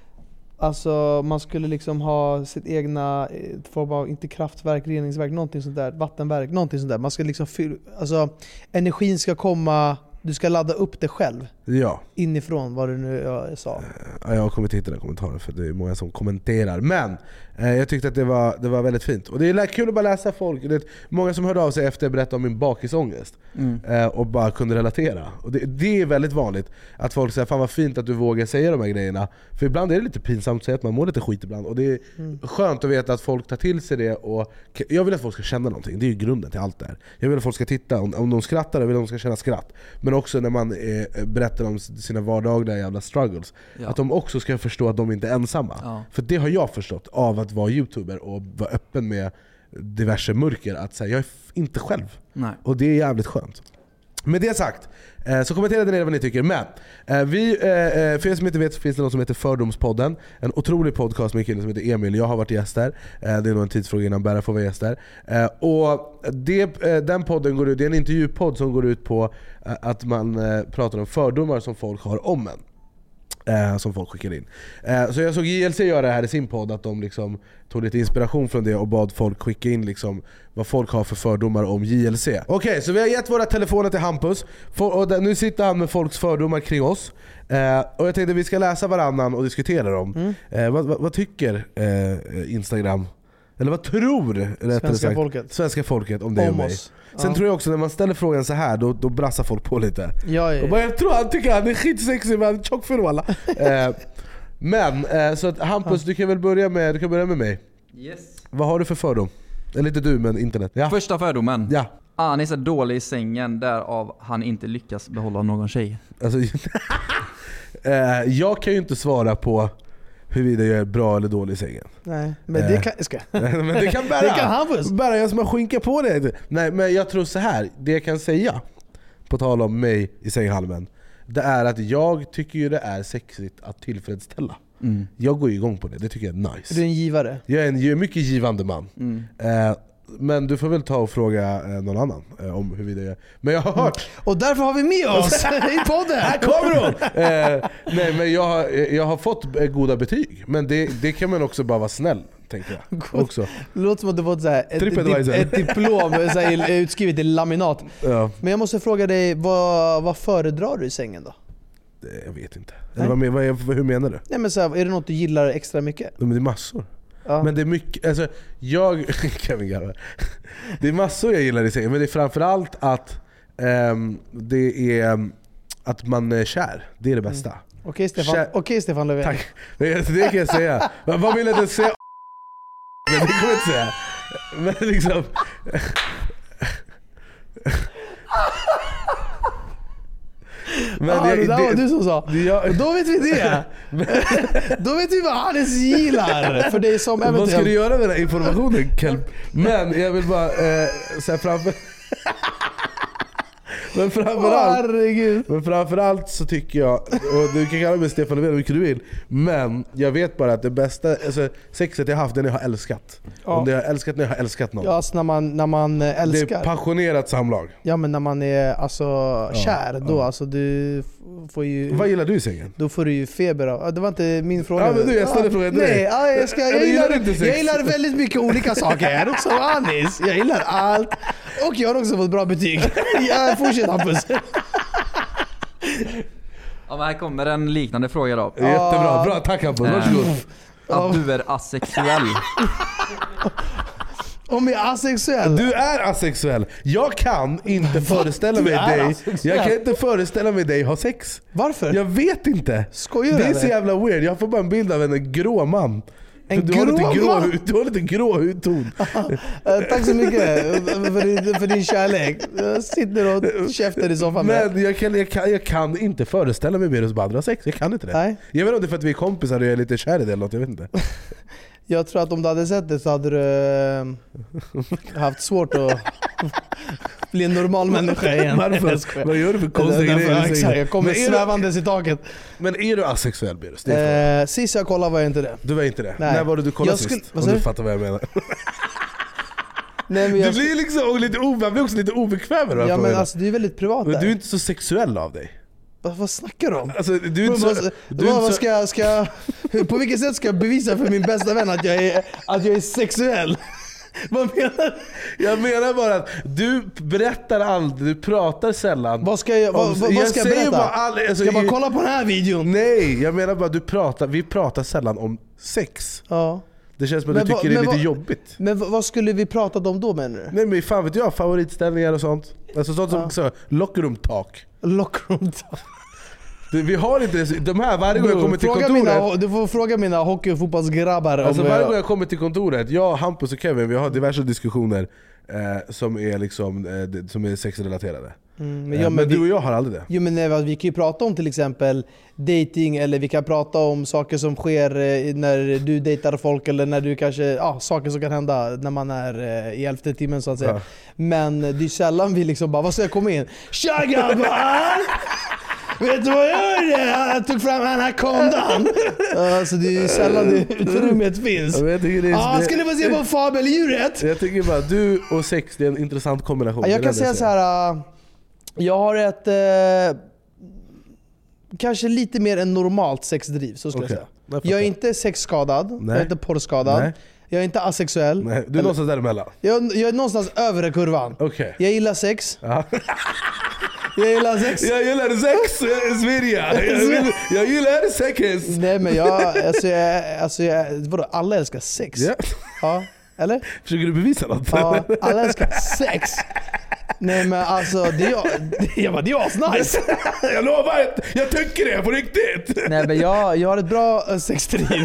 alltså man skulle liksom ha sitt egna form av, inte kraftverk, reningsverk, någonting sånt där, vattenverk, någonting sånt där. Man ska liksom fylla, alltså energin ska komma, du ska ladda upp det själv. Ja. Inifrån vad du nu jag sa. Ja, jag har kommit hit i den kommentaren för det är många som kommenterar. Men eh, jag tyckte att det var, det var väldigt fint. Och det är kul att bara läsa folk. Det är många som hörde av sig efter att berätta om min bakisångest. Mm. Eh, och bara kunde relatera. Och det, det är väldigt vanligt att folk säger fan vad fint att du vågar säga de här grejerna. För ibland är det lite pinsamt att säga att man mår lite skit ibland. Och det är mm. skönt att veta att folk tar till sig det. Och jag vill att folk ska känna någonting. Det är ju grunden till allt det här. Jag vill att folk ska titta. Om, om de skrattar, jag vill att de ska känna skratt. Men också när man eh, berättar om sina vardagliga jävla struggles, ja. Att de också ska förstå att de inte är ensamma. Ja. För det har jag förstått av att vara YouTuber och vara öppen med diverse mörker, att säga jag är inte själv. Nej. Och det är jävligt skönt. Med det sagt, så kommentera ner vad ni tycker. Men vi, för er som inte vet så finns det något som heter Fördomspodden. En otrolig podcast med en kille som heter Emil. Jag har varit gäst där. Det är nog en tidsfråga innan Berra får vara gäst där. Och det, den podden går ut, det är en intervjupodd som går ut på att man pratar om fördomar som folk har om en. Eh, som folk skickar in. Eh, så jag såg J L C göra det här i sin podd, att de liksom tog lite inspiration från det och bad folk skicka in liksom vad folk har för fördomar om J L C. Okej, okay, så vi har gett våra telefoner till Hampus for, och där, nu sitter han med folks fördomar kring oss. Eh, och jag tänkte att vi ska läsa varannan och diskutera dem. Mm. Eh, vad, vad, vad tycker eh, Instagram? Eller vad tror svenska sagt, folket. svenska folket om det om och mig? Oss. Sen ja. tror jag också när man ställer frågan så här, då, då brassar folk på lite. Ja, ja. Och bara, jag tror han tycker han är skitsexig, men tjock för alla. eh, Men, eh, så att Hampus, du kan väl börja med, du kan börja med mig. Yes. Vad har du för fördom? Eller inte du, men internet. Ja. Första fördomen. Ja. Anis är dålig i sängen, därav han inte lyckas behålla någon tjej. Alltså, eh, jag kan ju inte svara på huruvida jag är bra eller dålig i sängen. Nej, men det kan, ska. men det kan bara. Det kan Hampus. Bara jag som har skinka på det. Nej, men jag tror så här. Det jag kan säga, på tal om mig i sänghalmen, det är att jag tycker ju det är sexigt att tillfredsställa. Mm. Jag går igång på det, det tycker jag är nice. Du är en givare. Jag är en jag är mycket givande man. Mm. Eh, Men du får väl ta och fråga eh, någon annan eh, om hur det är. Men jag har hört. Mm. Och därför har vi med oss i podden. Här kommer hon! Eh, nej, men jag har, jag har fått eh, goda betyg. Men det, det kan man också bara vara snäll, tänker jag. Också. Det låter som att du fått så här, ett, ett, ett diplom så här, utskrivet i laminat. Ja. Men jag måste fråga dig, vad, vad föredrar du i sängen då? Det, jag vet inte. Eller vad, vad, vad, hur menar du? Nej, men så här, är det något du gillar extra mycket? Men det är massor. Ja. Men det är mycket, alltså jag Kevin Garver. Det är massor jag gillar i sängen, men det är framförallt att um, det är att man är kär. Det är det bästa. Mm. Okej okay, Stefan, Okej okay, Stefan Löfven. Tack. Det, det kan jag säga. Men vad vill jag inte säga? Men det kommer jag inte säga. Men liksom Men Ja, jag, det där var du som sa. jag, Och då vet vi det. Då vet vi vad Hannes gillar. För det är som vad ska du göra med den här informationen, Kelp? Men jag vill bara eh, säga framför... Men framförallt, Herregud. men framförallt så tycker jag, och du kan kalla mig Stefan Löfven hur mycket du vill, men jag vet bara att det bästa, alltså sexet jag haft, den jag har älskat. Ja. Om det jag har älskat när jag har älskat någon. Ja, alltså när man, när man älskar. Det är passionerat samlag. Ja, men när man är alltså kär, då ja. alltså du får ju... Vad gillar du i sängen? Då får du ju feber av... Det var inte min fråga. Ja, men du, jag ställer frågan till dig. Nej, ja, jag, ska, jag, Eller gillar, gillar du inte sex? jag gillar väldigt mycket olika saker. Som Anis. Jag gillar allt. Och jag har också fått bra betyg. Ja, fortsätt Hampus. Ja, men här kommer en liknande fråga då. Jättebra, bra, tack Hampus, varsågod. Att du är asexuell. Om jag är asexuell? Du är asexuell. Jag kan inte föreställa Du mig är dig asexuell? Jag kan inte föreställa mig dig ha sex. Varför? Jag vet inte. Skojar Det är eller? så jävla weird. Jag får bara en bild av en grå man. En För du, har lite grå grå, man? hud- du har lite grå hudton. Eh, Tack så mycket för din, för din kärlek. Jag sitter och käftar i soffan med. Men jag kan, jag, kan, jag kan inte föreställa mig Berus Badr ha sex. Jag kan inte det. Nej. Jag vet inte om det är för att vi är kompisar och jag är lite kär i det eller något. Jag vet inte. Jag tror att om du hade sett det så hade du eh, haft svårt att bli en normal människa igen. Varför? Vad gör du för konstiga Därför, grejer? exakt, jag kommer Men är du- svävandes i taket. Men är du asexuell Berus? Det är Eh, sist jag kollade var jag inte det. Du var inte det? Nej. När var det du kollade Jag skulle- sist? vad Om sa du du? fattar vad jag menar. Nej, men Du jag, blir liksom lite o- man blir också lite obekväm med de här ja, men frågorna. alltså, du är väldigt privat Men där. du är inte så sexuell av dig. vad, vad snackar du om? Alltså, du är Bro, inte vad, så, du är vad, inte vad så, ska, jag- ska, jag- hur- på vilket sätt ska jag bevisa för min bästa vän att jag är, att jag är sexuell? Vad menar du? jag menar bara att du berättar aldrig, du pratar sällan. Vad ska jag, vad, om- vad, vad ska jag säger berätta? bara all- alltså, ska jag bara i- kolla på den här videon? Nej, jag menar bara att du pratar, vi pratar sällan om sex. Ja. Det känns som att Men du vad- tycker det är men lite vad- jobbigt. Men vad, vad skulle vi pratat om då, menar du? Nej men fan vet jag, favoritställningar och sånt. Alltså sånt som Ja. så, lockroom talk. Lockroom. Det, vi har inte det, de här varje gång jag kommer till Fråga kontoret. mina, du får fråga mina hockey och fotbollsgrabbar Alltså om... varje eh, gång jag kommer till kontoret, jag, Hampus och Kevin, vi har diverse diskussioner eh, som är liksom eh, det- som är sexrelaterade. mm, Men, men, eh, ja, men men du vi, och jag har aldrig det. jo, men nej, vi kan ju prata om till exempel dating, eller vi kan prata om saker som sker eh, när du dejtar folk, eller när du kanske, ja, saker som kan hända när man är eh, i elfte timmen så att säga. Ja. Men det är sällan vi liksom bara, vad ska jag komma in? Tja grabbar! Vet du vad jag gjorde? Jag tog fram anakondan. Uh, så det är ju sällan det utrymmet finns. Ja, men jag tycker det är, Ah, det- ska ni få se på fabeldjuret? Jag tycker bara du och sex, det är en intressant kombination. Ja, jag Det är kan det säga jag så här. uh, Jag har ett eh, kanske lite mer än normalt sexdriv, så skulle Okej, jag säga. jag fattar. Jag är inte sexskadad, jag Nej. är inte porrskadad, Nej. jag är inte asexuell. Nej, du är någonstans däremellan. Jag, jag är någonstans övre kurvan. Okej. Jag gillar sex. Ja. Jag gillar sex. Jag gillar sex, eh, Sverige. Jag, vill- jag gillar sex. Nej men jag, alltså jag, alltså jag, vadå, alla älskar sex? Ja. Ja, eller? Försöker du bevisa något? Ja, alla älskar sex. Nej men alltså, det är, jag bara, det är asnice. Jag lovar att jag tycker det på riktigt. Nej men jag, jag har ett bra eh, sexdriv.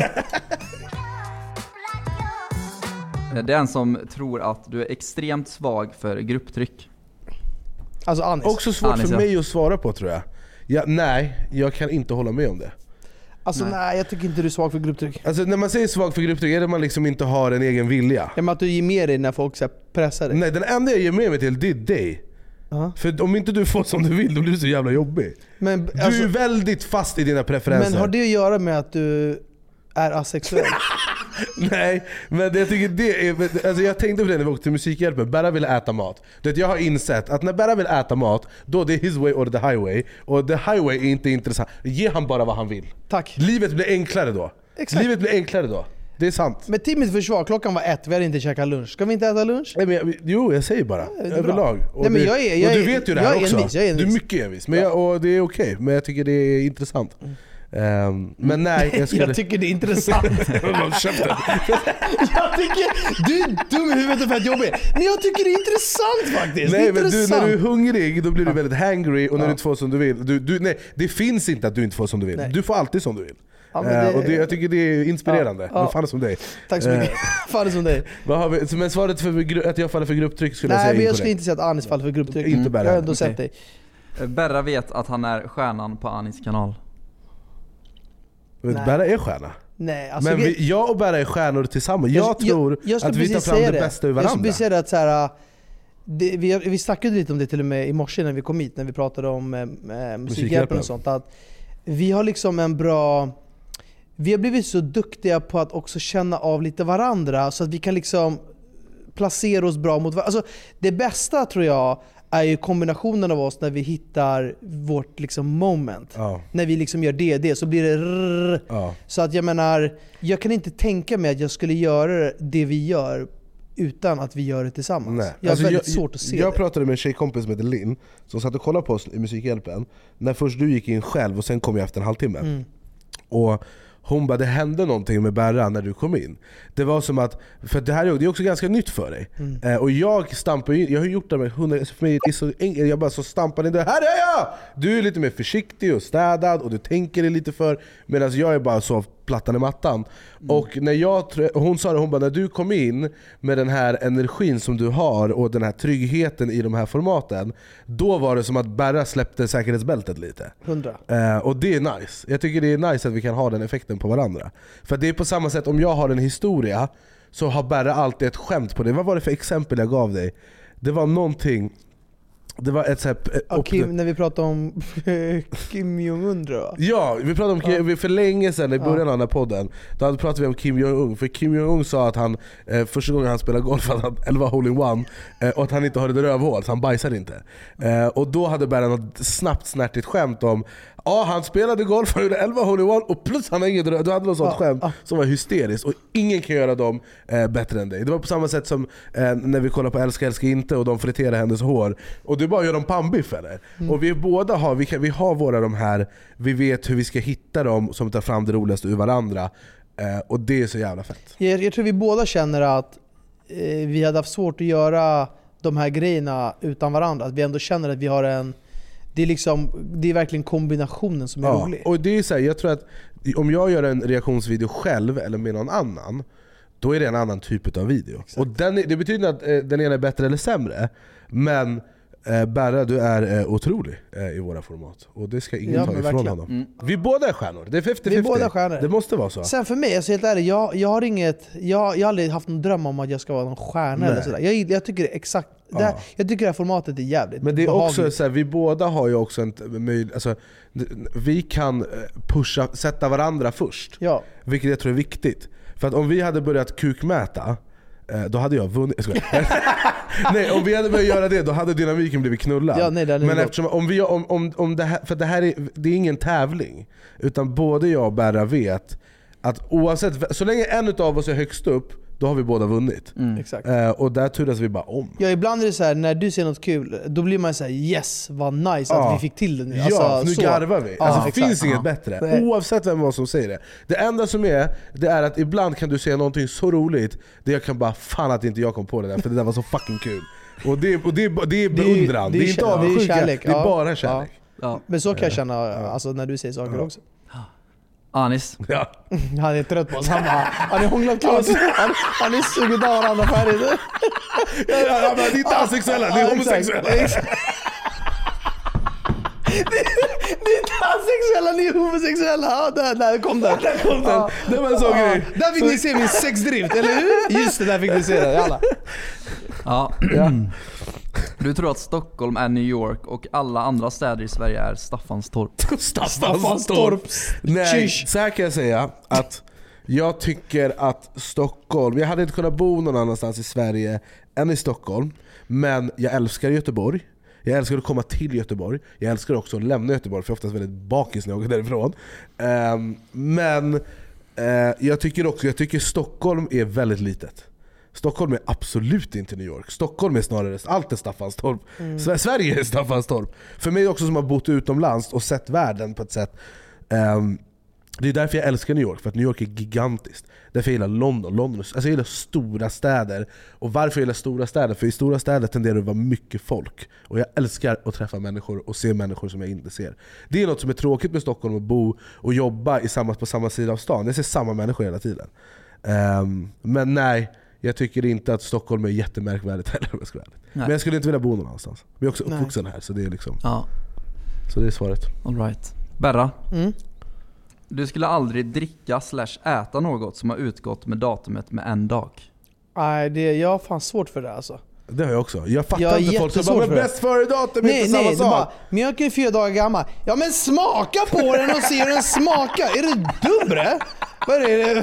Det är en som tror att du är extremt svag för grupptryck. Alltså Anis. Också svårt Anis, för ja. mig att svara på tror jag. Ja, nej, jag kan inte hålla med om det. Alltså nej. Nej. jag tycker inte du är svag för grupptryck. Alltså när man säger svag för grupptryck är det man liksom inte har en egen vilja. Ja, men att du ger med dig när folk så här, pressar dig. Nej, den enda jag ger med mig till det är dig. Ja. För om inte du får som du vill, då blir du så jävla jobbig. Men, Du alltså, är väldigt fast i dina preferenser. men har det att göra med att du är asexuell? Nej, men det, jag tycker det är, alltså jag tänkte på det när vi åkte till Musikhjälpen. Berra ville äta mat. Du vet, jag har insett att när Berra vill äta mat, då det är his way or the highway. Och the highway är inte intressant. Ge han bara vad han vill. Tack. Livet blir enklare då. Exakt. Livet blir enklare då. Det är sant. Men till mitt försvar, klockan var ett, vi hade inte käkat lunch. Ska vi inte äta lunch? Nej, men jag, jo, jag säger bara. det är bra. Överlag. Och, Nej, men det, jag är- jag och du är- vet ju det jag här är också. envis, jag är envis. Du är mycket envis. Men jag, och det är okej. Men jag tycker det är intressant. Um, men nej, jag skulle... Jag tycker det är intressant. Håll käften. Jag tycker, du är dum i huvudet och fett jobbig. Men jag tycker det är intressant faktiskt. Nej, det är men du, intressant. när du är hungrig då blir du väldigt hangry och när Ja. du inte får som du vill. Du, du, nej, det finns inte att du inte får som du vill. Nej. Du får alltid som du vill. Ja, men Eh, det- och det, jag tycker det är inspirerande. Ja, ja. Men fan är som dig. Tack så mycket. Eh, Fan är som dig. vad har vi? Men svaret för gru- att jag faller för grupptryck skulle jag Nej säga men jag inkorrekt. skulle inte säga att Anis faller för grupptryck. Inte bara. Jag har ändå Okej. sett dig. Berra vet att han är stjärnan på Anis kanal. Berra är stjärna. Nej, alltså men vi, jag och Berra är stjärnor tillsammans. Jag, jag tror jag, jag att vi tar fram det, det bästa ur varandra. Jag skulle säga det att så här, det, vi, vi snackade lite om det till och med i morse när vi kom hit, när vi pratade om eh, Musikhjälpen och sånt, att vi har liksom en bra... Vi har blivit så duktiga på att också känna av lite varandra så att vi kan liksom placera oss bra mot varandra. Alltså, det bästa tror jag är ju kombinationen av oss när vi hittar vårt liksom moment. Ja. När vi liksom gör det, det så blir det rrr. Ja. Så att jag menar, jag kan inte tänka mig att jag skulle göra det vi gör utan att vi gör det tillsammans. Nej. Jag har alltså väldigt jag, svårt att se jag det. Jag pratade med en tjejkompis som heter Linn som satt och kollade på oss i Musikhjälpen när först du gick in själv och sen kom jag efter en halvtimme. Mm. Och hon bara, det hände någonting med Berra när du kom in. Det var som att, för det här är, det är också ganska nytt för dig. Mm. Eh, och jag stampar in, jag har gjort det med hundra, för mig är så enkelt, jag bara så stampar in det, här är jag! Du är lite mer försiktig och städad och du tänker dig lite för, medan jag är bara så plattan i mattan. Mm. Och när jag, hon sa det, hon bara, när du kom in med den här energin som du har och den här tryggheten i de här formaten, då var det som att Berra släppte säkerhetsbältet lite. Hundra. Eh, och det är nice. Jag tycker det är nice att vi kan ha den effekten på varandra. För det är på samma sätt, om jag har en historia så har Berra alltid ett skämt på det. Vad var det för exempel jag gav dig? Det var någonting... Det var ett så här, ja, Kim, när vi pratade om Kim Jong-Un tror jag. Ja, vi pratade om Kim, ja. för länge sedan i början ja. av den här podden. Då hade pratade vi om Kim Jong-Un. För Kim Jong-Un sa att han eh, första gången han spelade golf hade han elva hole-in-one eh, och att han inte hade ett rövhål, så han bajsade inte. Eh, och då hade Berra något snabbt snärtigt skämt om ja, han spelade golf, han gjorde elva hole-in-one och plus han har inget röv. Du hade något sånt ja. skämt ja. som var hysteriskt och ingen kan göra dem eh, bättre än dig. Det var på samma sätt som eh, när vi kollade på Älska, älska inte och de friterade hennes hår. Och du bara gör dem pannbiff eller? Mm. Och vi båda har, vi, kan, vi har våra de här, vi vet hur vi ska hitta dem som tar fram det roligaste ur varandra. Eh, och det är så jävla fett. Jag, jag tror vi båda känner att eh, vi hade haft svårt att göra de här grejerna utan varandra. Att vi ändå känner att vi har en, det är liksom, det är verkligen kombinationen som är ja, rolig. Och det är så här, jag tror att om jag gör en reaktionsvideo själv eller med någon annan, då är det en annan typ av video. Exakt. Och den, det betyder att eh, den ena är bättre eller sämre, men Eh, Berra, du är eh, otrolig eh, i våra format. Och det ska ingen ja, ta ifrån verkligen. honom. Mm. Vi båda är stjärnor. Det är femtio femtio. Vi båda stjärnor. Det måste vara så. Sen för mig, alltså helt ärligt, jag, jag har inget, jag, jag har aldrig haft någon dröm om att jag ska vara någon stjärna eller sådär. Jag, jag tycker det är exakt ja. det här, jag tycker det här formatet är jävligt. Men det är behagligt. Också så här, vi båda har ju också en möjlighet, alltså, vi kan pusha, sätta varandra först. Ja. Vilket jag tror är viktigt. För att om vi hade börjat kukmäta, då hade jag vunnit. Nej, om vi hade börjat göra det, då hade dynamiken blivit knullad. Ja, nej, men eftersom om vi om om om det här, för det här är det är ingen tävling, utan både jag och Berra vet att oavsett, så länge en utav oss är högst upp, då har vi båda vunnit. Mm. Exakt. Uh, och där turas vi bara om. Ja, ibland är det så här, när du ser något kul, då blir man så här: yes, vad nice ja. att vi fick till det nu. Alltså, ja, nu så. garvar vi. Ja, alltså, det exakt. finns inget ja. bättre. Nej. Oavsett vem var som säger det. Det enda som är, det är att ibland kan du säga någonting så roligt, det jag kan bara, fan att inte jag kom på det där, för det där var så fucking kul. Och det, och det, det är beundran, det är, det är inte avundsjuka, det, det är ja. bara kärlek. Ja. Ja. Men så kan jag känna alltså, när du säger saker ja. också. Anis. Ja. Han är trött på oss. Han, bara, han är hånglat klart. Han, han är sugit av varandra färdigt. Ja, ja, ja, men det är inte asexuella, det är homosexuella. Det, det är inte asexuella, ni är homosexuella. Ja, där, där kom den. Där kom den. Ja. Det var en sån ja. grej. Där fick så... ni se min sexdrift, eller hur? Just det, där fick ni se det. Alla. Ja. ja. Du tror att Stockholm är New York och alla andra städer i Sverige är Staffanstorp. Staffanstorp. Nej, så här kan jag säga att jag tycker att Stockholm, jag hade inte kunnat bo någon annanstans i Sverige än i Stockholm, men jag älskar Göteborg. Jag älskar att komma till Göteborg. Jag älskar också att lämna Göteborg, för jag är oftast väldigt bakis när jag åker därifrån. Um, men uh, jag tycker också, jag tycker Stockholm är väldigt litet. Stockholm är absolut inte New York. Stockholm är snarare, allt är Staffanstorp. Mm. Sverige är Staffanstorp. För mig också, som har bott utomlands och sett världen på ett sätt. Um, det är därför jag älskar New York, för att New York är gigantiskt. Därför jag gillar London. London alltså jag gillar stora städer. Och varför jag gillar stora städer? För i stora städer tenderar det att vara mycket folk. Och jag älskar att träffa människor och se människor som jag inte ser. Det är något som är tråkigt med Stockholm, att bo och jobba i samma, på samma sida av stan. Jag ser samma människor hela tiden. Um, men nej, jag tycker inte att Stockholm är jättemärkvärdigt heller, om jag ska vara ärlig. Men jag skulle inte vilja bo någon annanstans. Vi är också uppvuxen här, så det är liksom... Ja. Så det är svaret. All right. Berra, Mm. du skulle aldrig dricka slash äta något som har utgått med datumet med en dag. Nej, det, jag har fan svårt för det alltså. Det har jag också. Jag fattar Jag är inte folk som jättesvårt bara, för men det. bäst före datum är Nej, inte samma nej, det sak. bara, mjölken är fyra dagar gammal. Ja men smaka på den och se hur den smakar. Är du dum bre? Vad är det?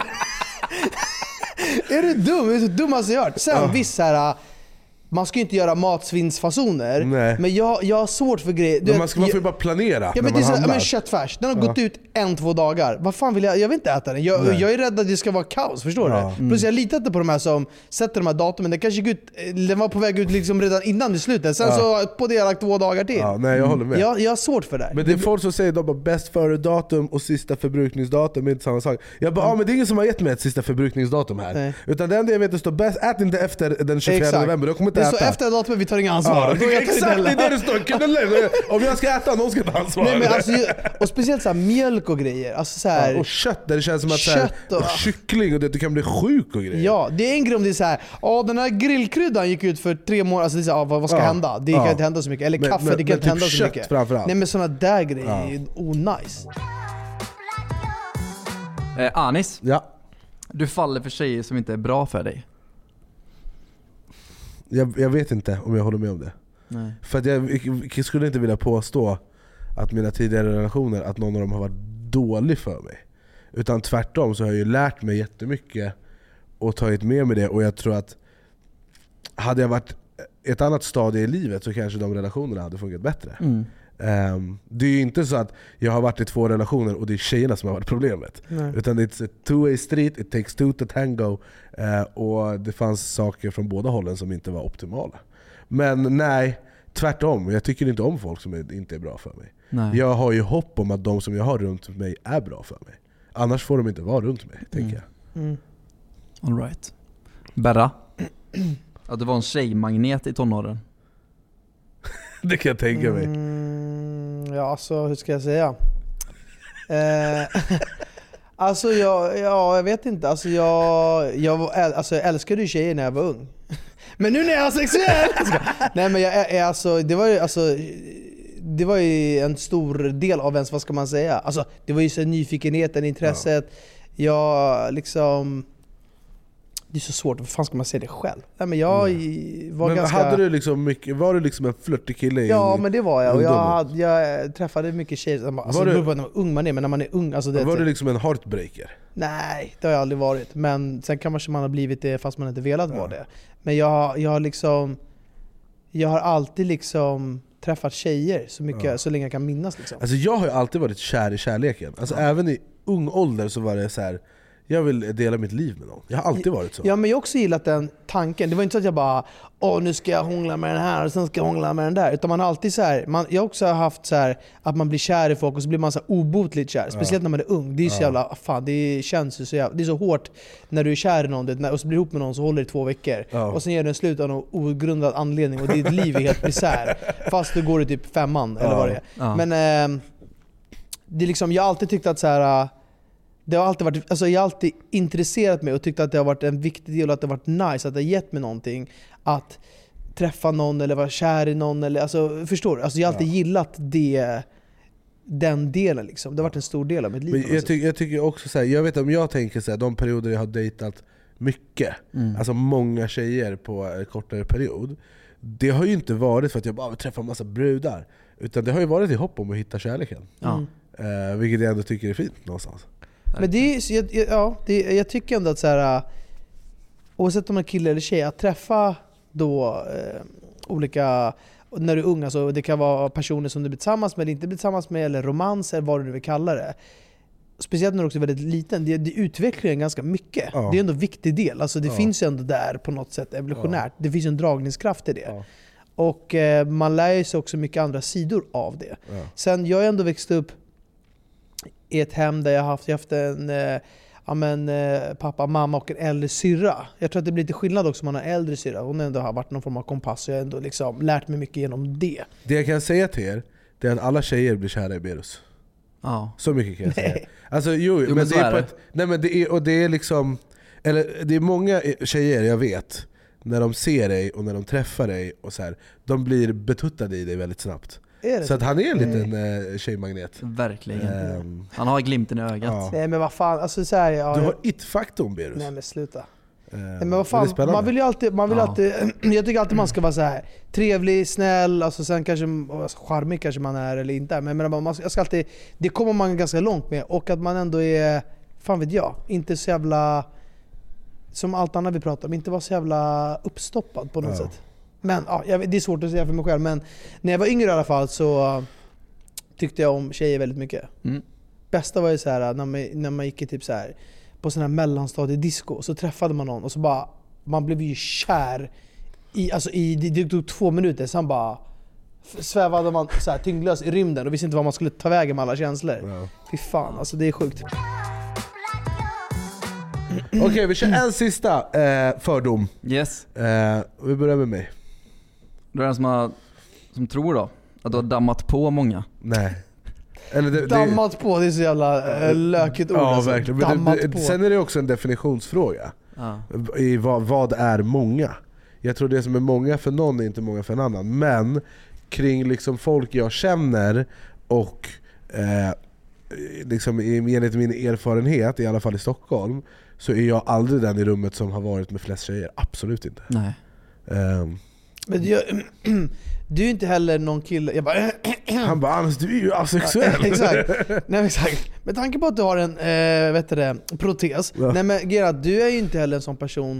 Är du dum? Det är så dummaste jag hört. Sen Ja. visst här, man ska ju inte göra matsvinnsfasoner. Nej. Men jag, jag har svårt för grejer. Du Men vet, man, ska, man får ju jag- bara planera Ja, när men det man är så, ja, handlar. men köttfärs, den har Ja. gått ut en, två dagar. Vad fan vill jag? Jag vill inte äta den. Jag, Nej. jag är rädd att det ska vara kaos, förstår Ja. du? Plus jag litar inte på de här som sätter de här datumen. Den kanske gick ut, den var på väg ut liksom redan innan det slutade. Sen Ja. så på det har jag lagt två dagar till. Ja, nej, jag håller med. Jag, jag har svårt för det här. Men det är folk som säger att de bara bäst före datum och sista förbrukningsdatum är inte samma sak. Jag bara, ja. ah, men det är ingen som har gett mig ett sista förbrukningsdatum här. Nej. Utan det enda jag vet är står bäst, ät inte efter den tjugofjärde Exakt. november, då kommer inte Det är så äta. efter datumet vi tar inga ansvar. Ja, Då jag tar inte exakt, det är heller. det det står. Om jag ska äta, någon ska ta ansvar. Nej, men alltså, och speciellt så här, mjölk och grejer. Alltså, så här, Ja, och kött, där det känns som att så här, Kött och- kyckling och det, du kan bli sjuk och grejer. Ja, det är en grej om det är så här, ja den här grillkryddan gick ut för tre månader, alltså det är så här, ja, vad, vad ska Ja, hända? Det ja. kan inte hända så mycket. Eller Men- kaffe, men- det kan men inte typ hända så kött mycket. framförallt. Nej men sådana där grejer Ja. är ju onajs. Eh, Anis, Ja, du faller för tjejer som inte är bra för dig. jag, jag vet inte om jag håller med om det. Nej. För att jag, jag skulle inte vilja påstå att mina tidigare relationer, att någon av dem har varit dålig för mig. Utan tvärtom så har jag ju lärt mig jättemycket och tagit med mig det. Och jag tror att hade jag varit ett annat stadie i livet så kanske de relationerna hade funkat bättre. Mm. Um, det är ju inte så att jag har varit i två relationer och det är tjejerna som har varit problemet. Nej. Utan det är ett two-way street, it takes two to tango. Uh, och det fanns saker från båda hållen som inte var optimala. Men nej, tvärtom. Jag tycker inte om folk som är, inte är bra för mig. Nej. Jag har ju hopp om att de som jag har runt mig är bra för mig. Annars får de inte vara runt mig, tänker jag. Mm. All right. Berra, att du var en tjejmagnet i tonåren. Det kan jag tänka mig. Mm, ja, alltså hur ska jag säga? Eh, alltså jag, ja, jag vet inte. Alltså jag, jag, var, alltså jag älskade ju tjejer när jag var ung. Men nu när jag är sexuell! Nej men jag är alltså, det var ju alltså det var ju en stor del av ens, vad ska man säga? Alltså det var ju så nyfikenheten, intresset. Jag liksom, det är så svårt, vad fan ska man säga det själv? Nej men jag Mm. var Men ganska... hade du liksom mycket, var du liksom en flörtig kille i Ja men det var jag, och jag, ungdomen? hade, jag träffade mycket tjejer. Alltså, Var det du- beror på när man är ung man är, men när man är ung alltså det, Var du liksom en heartbreaker? Nej, det har jag aldrig varit. Men sen kanske man har blivit det fast man inte velat vara det. Men jag, jag har liksom jag har alltid liksom träffat tjejer så mycket, Ja. så länge jag kan minnas liksom. Alltså jag har ju alltid varit kär i kärleken. Alltså även i ung ålder så var det så här. Jag vill dela mitt liv med någon. Jag har alltid varit så. Ja men jag har också gillat den tanken. Det var inte så att jag bara åh nu ska jag hångla med den här och sen ska jag hångla med den där. Utan man har alltid så här, man, jag har också haft så här att man blir kär i folk och så blir man så här obotligt kär. Speciellt när man är ung. Det är ju så jävla, fan det känns ju så jävla, det är så hårt när du är kär i någon du vet, och så blir du ihop med någon så håller det i två veckor. Ja. Och sen ger du en slut av någon ogrundad anledning och ditt liv är helt misär. Fast du går i typ femman eller Ja. vad det är. Ja. Men eh, det är liksom, jag har alltid tyckt att så här. Det har alltid varit, alltså jag har alltid intresserat mig och tyckt att det har varit en viktig del och att det har varit nice, att det har gett mig någonting att träffa någon eller vara kär i någon eller, alltså, förstår du? Alltså jag har alltid Ja. gillat det, den delen liksom. Det har varit en stor del av mitt liv. på Men något jag, sätt. ty- jag tycker också så här, jag vet om jag tänker så här, de perioder jag har dejtat mycket, Mm. alltså många tjejer på en kortare period. Det har ju inte varit för att jag bara vill träffa en massa brudar. Utan det har ju varit i hopp om att hitta kärleken. Ja. Mm. Eh, vilket jag ändå tycker är fint någonstans. Men det är, jag, jag- ja, det, jag tycker ändå att så här, oavsett om man är kille eller tjej, att träffa då eh, olika, när du är ung, alltså, det kan vara personer som du blir tillsammans med eller inte blir tillsammans med, eller romanser, vad du nu vill kalla det. Speciellt när du också är väldigt liten, det, det utvecklar en ganska mycket. Ja. Det är ändå en viktig del, alltså, det Ja. finns ju ändå där på något sätt evolutionärt. Det finns ju en dragningskraft i det. Ja. Och eh, man lär sig också mycket andra sidor av det. Ja. Sen, jag har ändå växt upp i ett hem där jag har haft, jag har haft en eh, ja, men, eh, pappa, mamma och en äldre syrra. Jag tror att det blir lite skillnad också om man har en äldre syrra. Hon ändå har varit någon form av kompass och jag har ändå liksom lärt mig mycket genom det. Det jag kan säga till er, det är att alla tjejer blir kära i Berus. Ja. Så mycket kan jag säga. Nej. Alltså jo, men men så det är är på det. ett, nej men det är, och det är liksom, eller det är många tjejer jag vet, när de ser dig och när de träffar dig och så här, de blir betuttade i dig väldigt snabbt. Är det så att han är en liten mm. tjejmagnet. Verkligen. Um, han har glimten i ögat. Ja. Nej men vad fan, alltså så här, ja, du har it-faktorn, Berus. Nej men sluta. Uh, Nej, men vad fan, man vill ju alltid, man vill ja. alltid jag tycker alltid man ska vara så här trevlig, snäll, alltså sen kanske alltså, charmig kanske man är eller inte, men, men man, jag ska alltid, det kommer man ganska långt med, och att man ändå är, fan vet jag, inte så jävla som allt annat vi pratar om, inte vara så jävla uppstoppad på något ja. sätt. Men ja, jag vet, det är svårt att säga för mig själv, men när jag var yngre i alla fall så tyckte jag om tjejer väldigt mycket. Mm. Bästa var ju så här när man, när man gick i typ så här på sån här mellanstadiedisco, så träffade man någon och så bara man blev ju kär i, alltså i, det tog två minuter, sen bara svävade man så här tyngdlös i rymden och visste inte vad man skulle ta vägen med alla känslor. Ja. Fy fan, alltså det är sjukt. Okej, okay, vi kör en sista eh, fördom. Yes. Eh, vi börjar med mig. Du är den som, har, som tror då att du har dammat på många. Nej. Eller det, dammat det, på, det är så jävla äh, lökigt ord. Ja, alltså. verkligen. Men det, det, sen är det också en definitionsfråga. Ah. I vad, vad är många? Jag tror det som är många för någon är inte många för en annan. Men kring liksom folk jag känner och eh, liksom enligt min erfarenhet, i alla fall i Stockholm, så är jag aldrig den i rummet som har varit med flest tjejer. Absolut inte. Nej. Um, Men jag, du är inte heller någon kille. Jag bara, han bara, Anders, du är ju asexuell. Exakt. Nej, exakt. Med tanke på att du har en äh, vet du det, protes. Ja. Nej men Gerard, du är ju inte heller en sån person.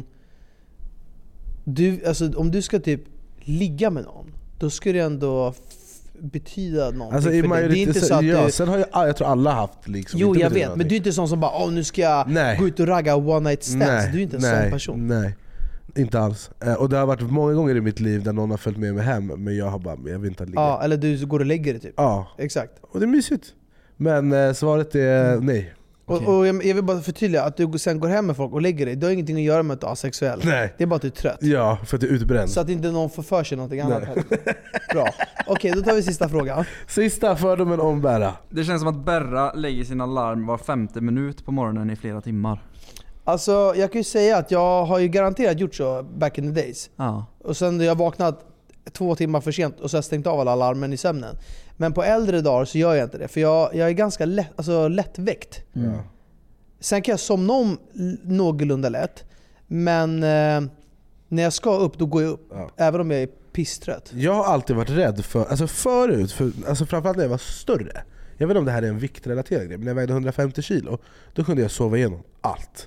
Du, alltså, om du ska typ ligga med någon, då ska det ändå f- betyda någonting alltså, för dig. Det är inte så att ja, du... sen har jag, jag tror alla haft liksom. Jo jag vet, någonting. Men du är inte sån som bara, åh nu ska jag nej. gå ut och ragga one night stands. Nej. Du är inte en nej. sån person. Nej. Inte alls. Och det har varit många gånger i mitt liv där någon har följt med mig hem, men jag har bara, jag vill inte ligga. Ja, eller du går och lägger det typ. Ja. Exakt. Och det är mysigt. Men eh, svaret är mm. nej. Okay. Och, och jag, jag vill bara förtydliga att du sen går hem med folk och lägger dig. Det har ingenting att göra med att du är asexuell. Nej. Det är bara att du är trött. Ja, för att du är utbränd. Så att inte någon får för sig någonting annat. Bra. Okej, okay, då tar vi sista frågan. Sista fördomen om Berra. Det känns som att Berra lägger sina larm var femte minut på morgonen i flera timmar. Alltså jag kan ju säga att jag har ju garanterat gjort så back in the days. Ja. Och sen har jag vaknat två timmar för sent och så har jag stängt av alla alarmen i sömnen. Men på äldre dagar så gör jag inte det. För jag, jag är ganska lätt, alltså lättväckt. Mm. Sen kan jag somna om någorlunda lätt. Men eh, när jag ska upp, då går jag upp. Ja. Även om jag är pisstrött. Jag har alltid varit rädd för, alltså förut, för, alltså framförallt när jag var större. Jag vet inte om det här är en viktrelaterad grej, men när jag vägde hundrafemtio kilo, då kunde jag sova igenom allt.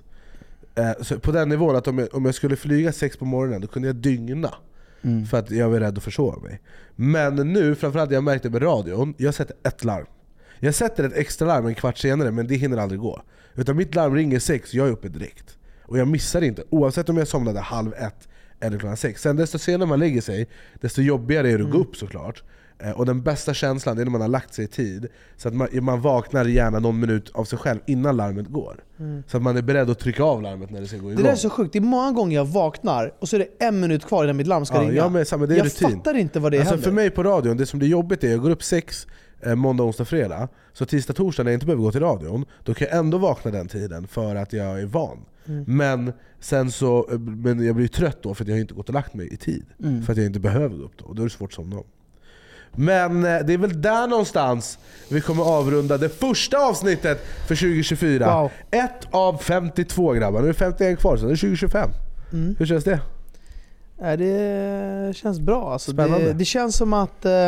Så på den nivån att om jag, om jag skulle flyga sex på morgonen, då kunde jag dygna. Mm. För att jag var rädd att försova mig. Men nu, framförallt jag märkte med radion, jag sätter ett larm. Jag sätter ett extra larm en kvart senare, men det hinner aldrig gå. Utan mitt larm ringer sex, jag är uppe direkt. Och jag missar inte, oavsett om jag somnade halv ett eller klockan sex. Sen desto senare man lägger sig, desto jobbigare är det att mm. gå upp såklart. Och den bästa känslan är när man har lagt sig i tid. Så att man, man vaknar gärna någon minut av sig själv innan larmet går. Mm. Så att man är beredd att trycka av larmet när det ska gå igång. Det där är så sjukt, det är många gånger jag vaknar och så är det en minut kvar innan mitt larm ska ja, ringa. Jag, med, samma, det är jag rutin. fattar inte vad det alltså, händer. För mig på radion, det som blir jobbigt är att jag går upp sex eh, måndag, onsdag, fredag. Så tisdag, torsdag när jag inte behöver gå till radion, då kan jag ändå vakna den tiden för att jag är van. Mm. Men sen så, men jag blir trött då för att jag inte gått och lagt mig i tid. Mm. För att jag inte behöver gå upp då, och då är det svårt att somna om. Men det är väl där någonstans vi kommer avrunda det första avsnittet för tjugo tjugofyra. Wow. Ett av femtiotvå grabbar. Nu är det femtioen kvar, så det är tjugo tjugofem. Mm. Hur känns det? Ja, det känns bra. Alltså, Spännande. Det, det känns som att eh,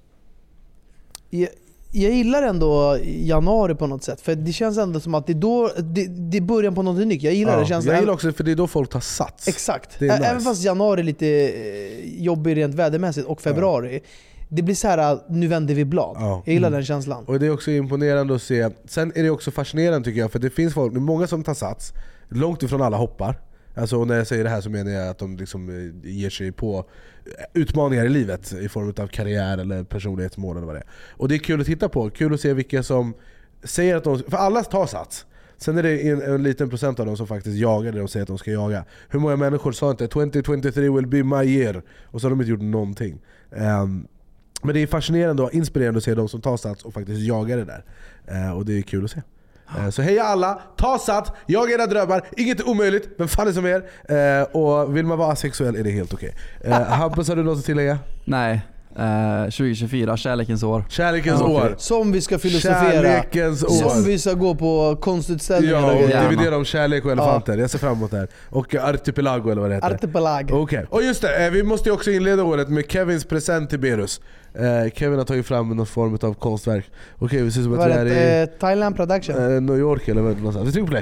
jag, jag gillar ändå januari på något sätt. För det känns ändå som att det är, då, det, det är början på något nytt. Jag gillar ja, det. Känns jag gillar också för det är då folk tar sats. Exakt. Nice. Även fast januari är lite jobbig rent vädermässigt och februari. Ja. Det blir så här, nu vänder vi blad. Ja. Jag gillar mm. den känslan. Och det är också imponerande att se. Sen är det också fascinerande tycker jag, för det finns folk, det är många som tar sats. Långt ifrån alla hoppar. Alltså när jag säger det här så menar jag att de liksom ger sig på utmaningar i livet i form av karriär eller personlighetsmål eller vad det är. Och det är kul att titta på, kul att se vilka som säger att de, för alla tar sats. Sen är det en, en liten procent av dem som faktiskt jagar det de säger att de ska jaga. Hur många människor sa inte twenty twenty-three will be my year, och så har de inte gjort någonting. Um, Men det är fascinerande och inspirerande att se de som tar sats och faktiskt jagar det där. Eh, och det är kul att se. Eh, så heja alla, ta sats, jaga era drömmar. Inget är omöjligt, men fan är som er. Eh, och vill man vara asexuell är det helt okej. Okay. Eh, Hampus, har du något att tillägga? Nej, Eh, tjugo tjugofyra, kärlekens år. Kärlekens Ja, år. Som vi ska filosofera. Kärlekens år. Som vi ska gå på konstutställningar. Ja, och Gärna. dividera om kärlek och elefanter. Jag ser fram emot det här. Och Archipelago eller vad det heter. Artipelag. Okej. Okay. Och just det, vi måste ju också inleda året med Kevins present till Berus. Eh, Kevin har tagit fram någon form av konstverk. Okej, okay, vi ser som att Var vi är det i eh, Thailand Production? eh, New York eller vad någonstans. Vi trycker på play.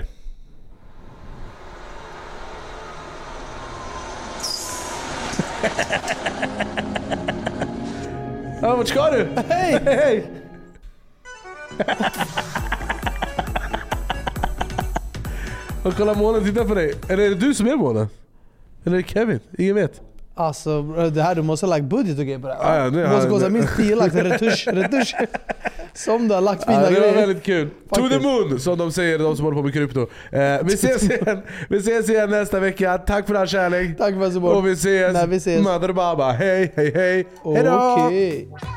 Ja, vart ska du? Hej! Hej! Och kolla, månen tittar på dig. Eller är det du som är månen? Eller är det Kevin? Ingen vet. Alltså det här, du måste ha lagt budget och grejer på det här. Ah, ja, nu du har måste jag- kosta minst tio lax, retusch, retusch. Som du har lagt fina Ja, det var grejer. väldigt kul. To the Faktiskt. moon, som de säger, de som håller på med krypto. Eh, vi, ses igen, vi ses igen nästa vecka. Tack för all kärlek. Tack för support. Och vi ses. När vi ses. Mother Baba. Hej, hej, hej. Hejdå! Okej.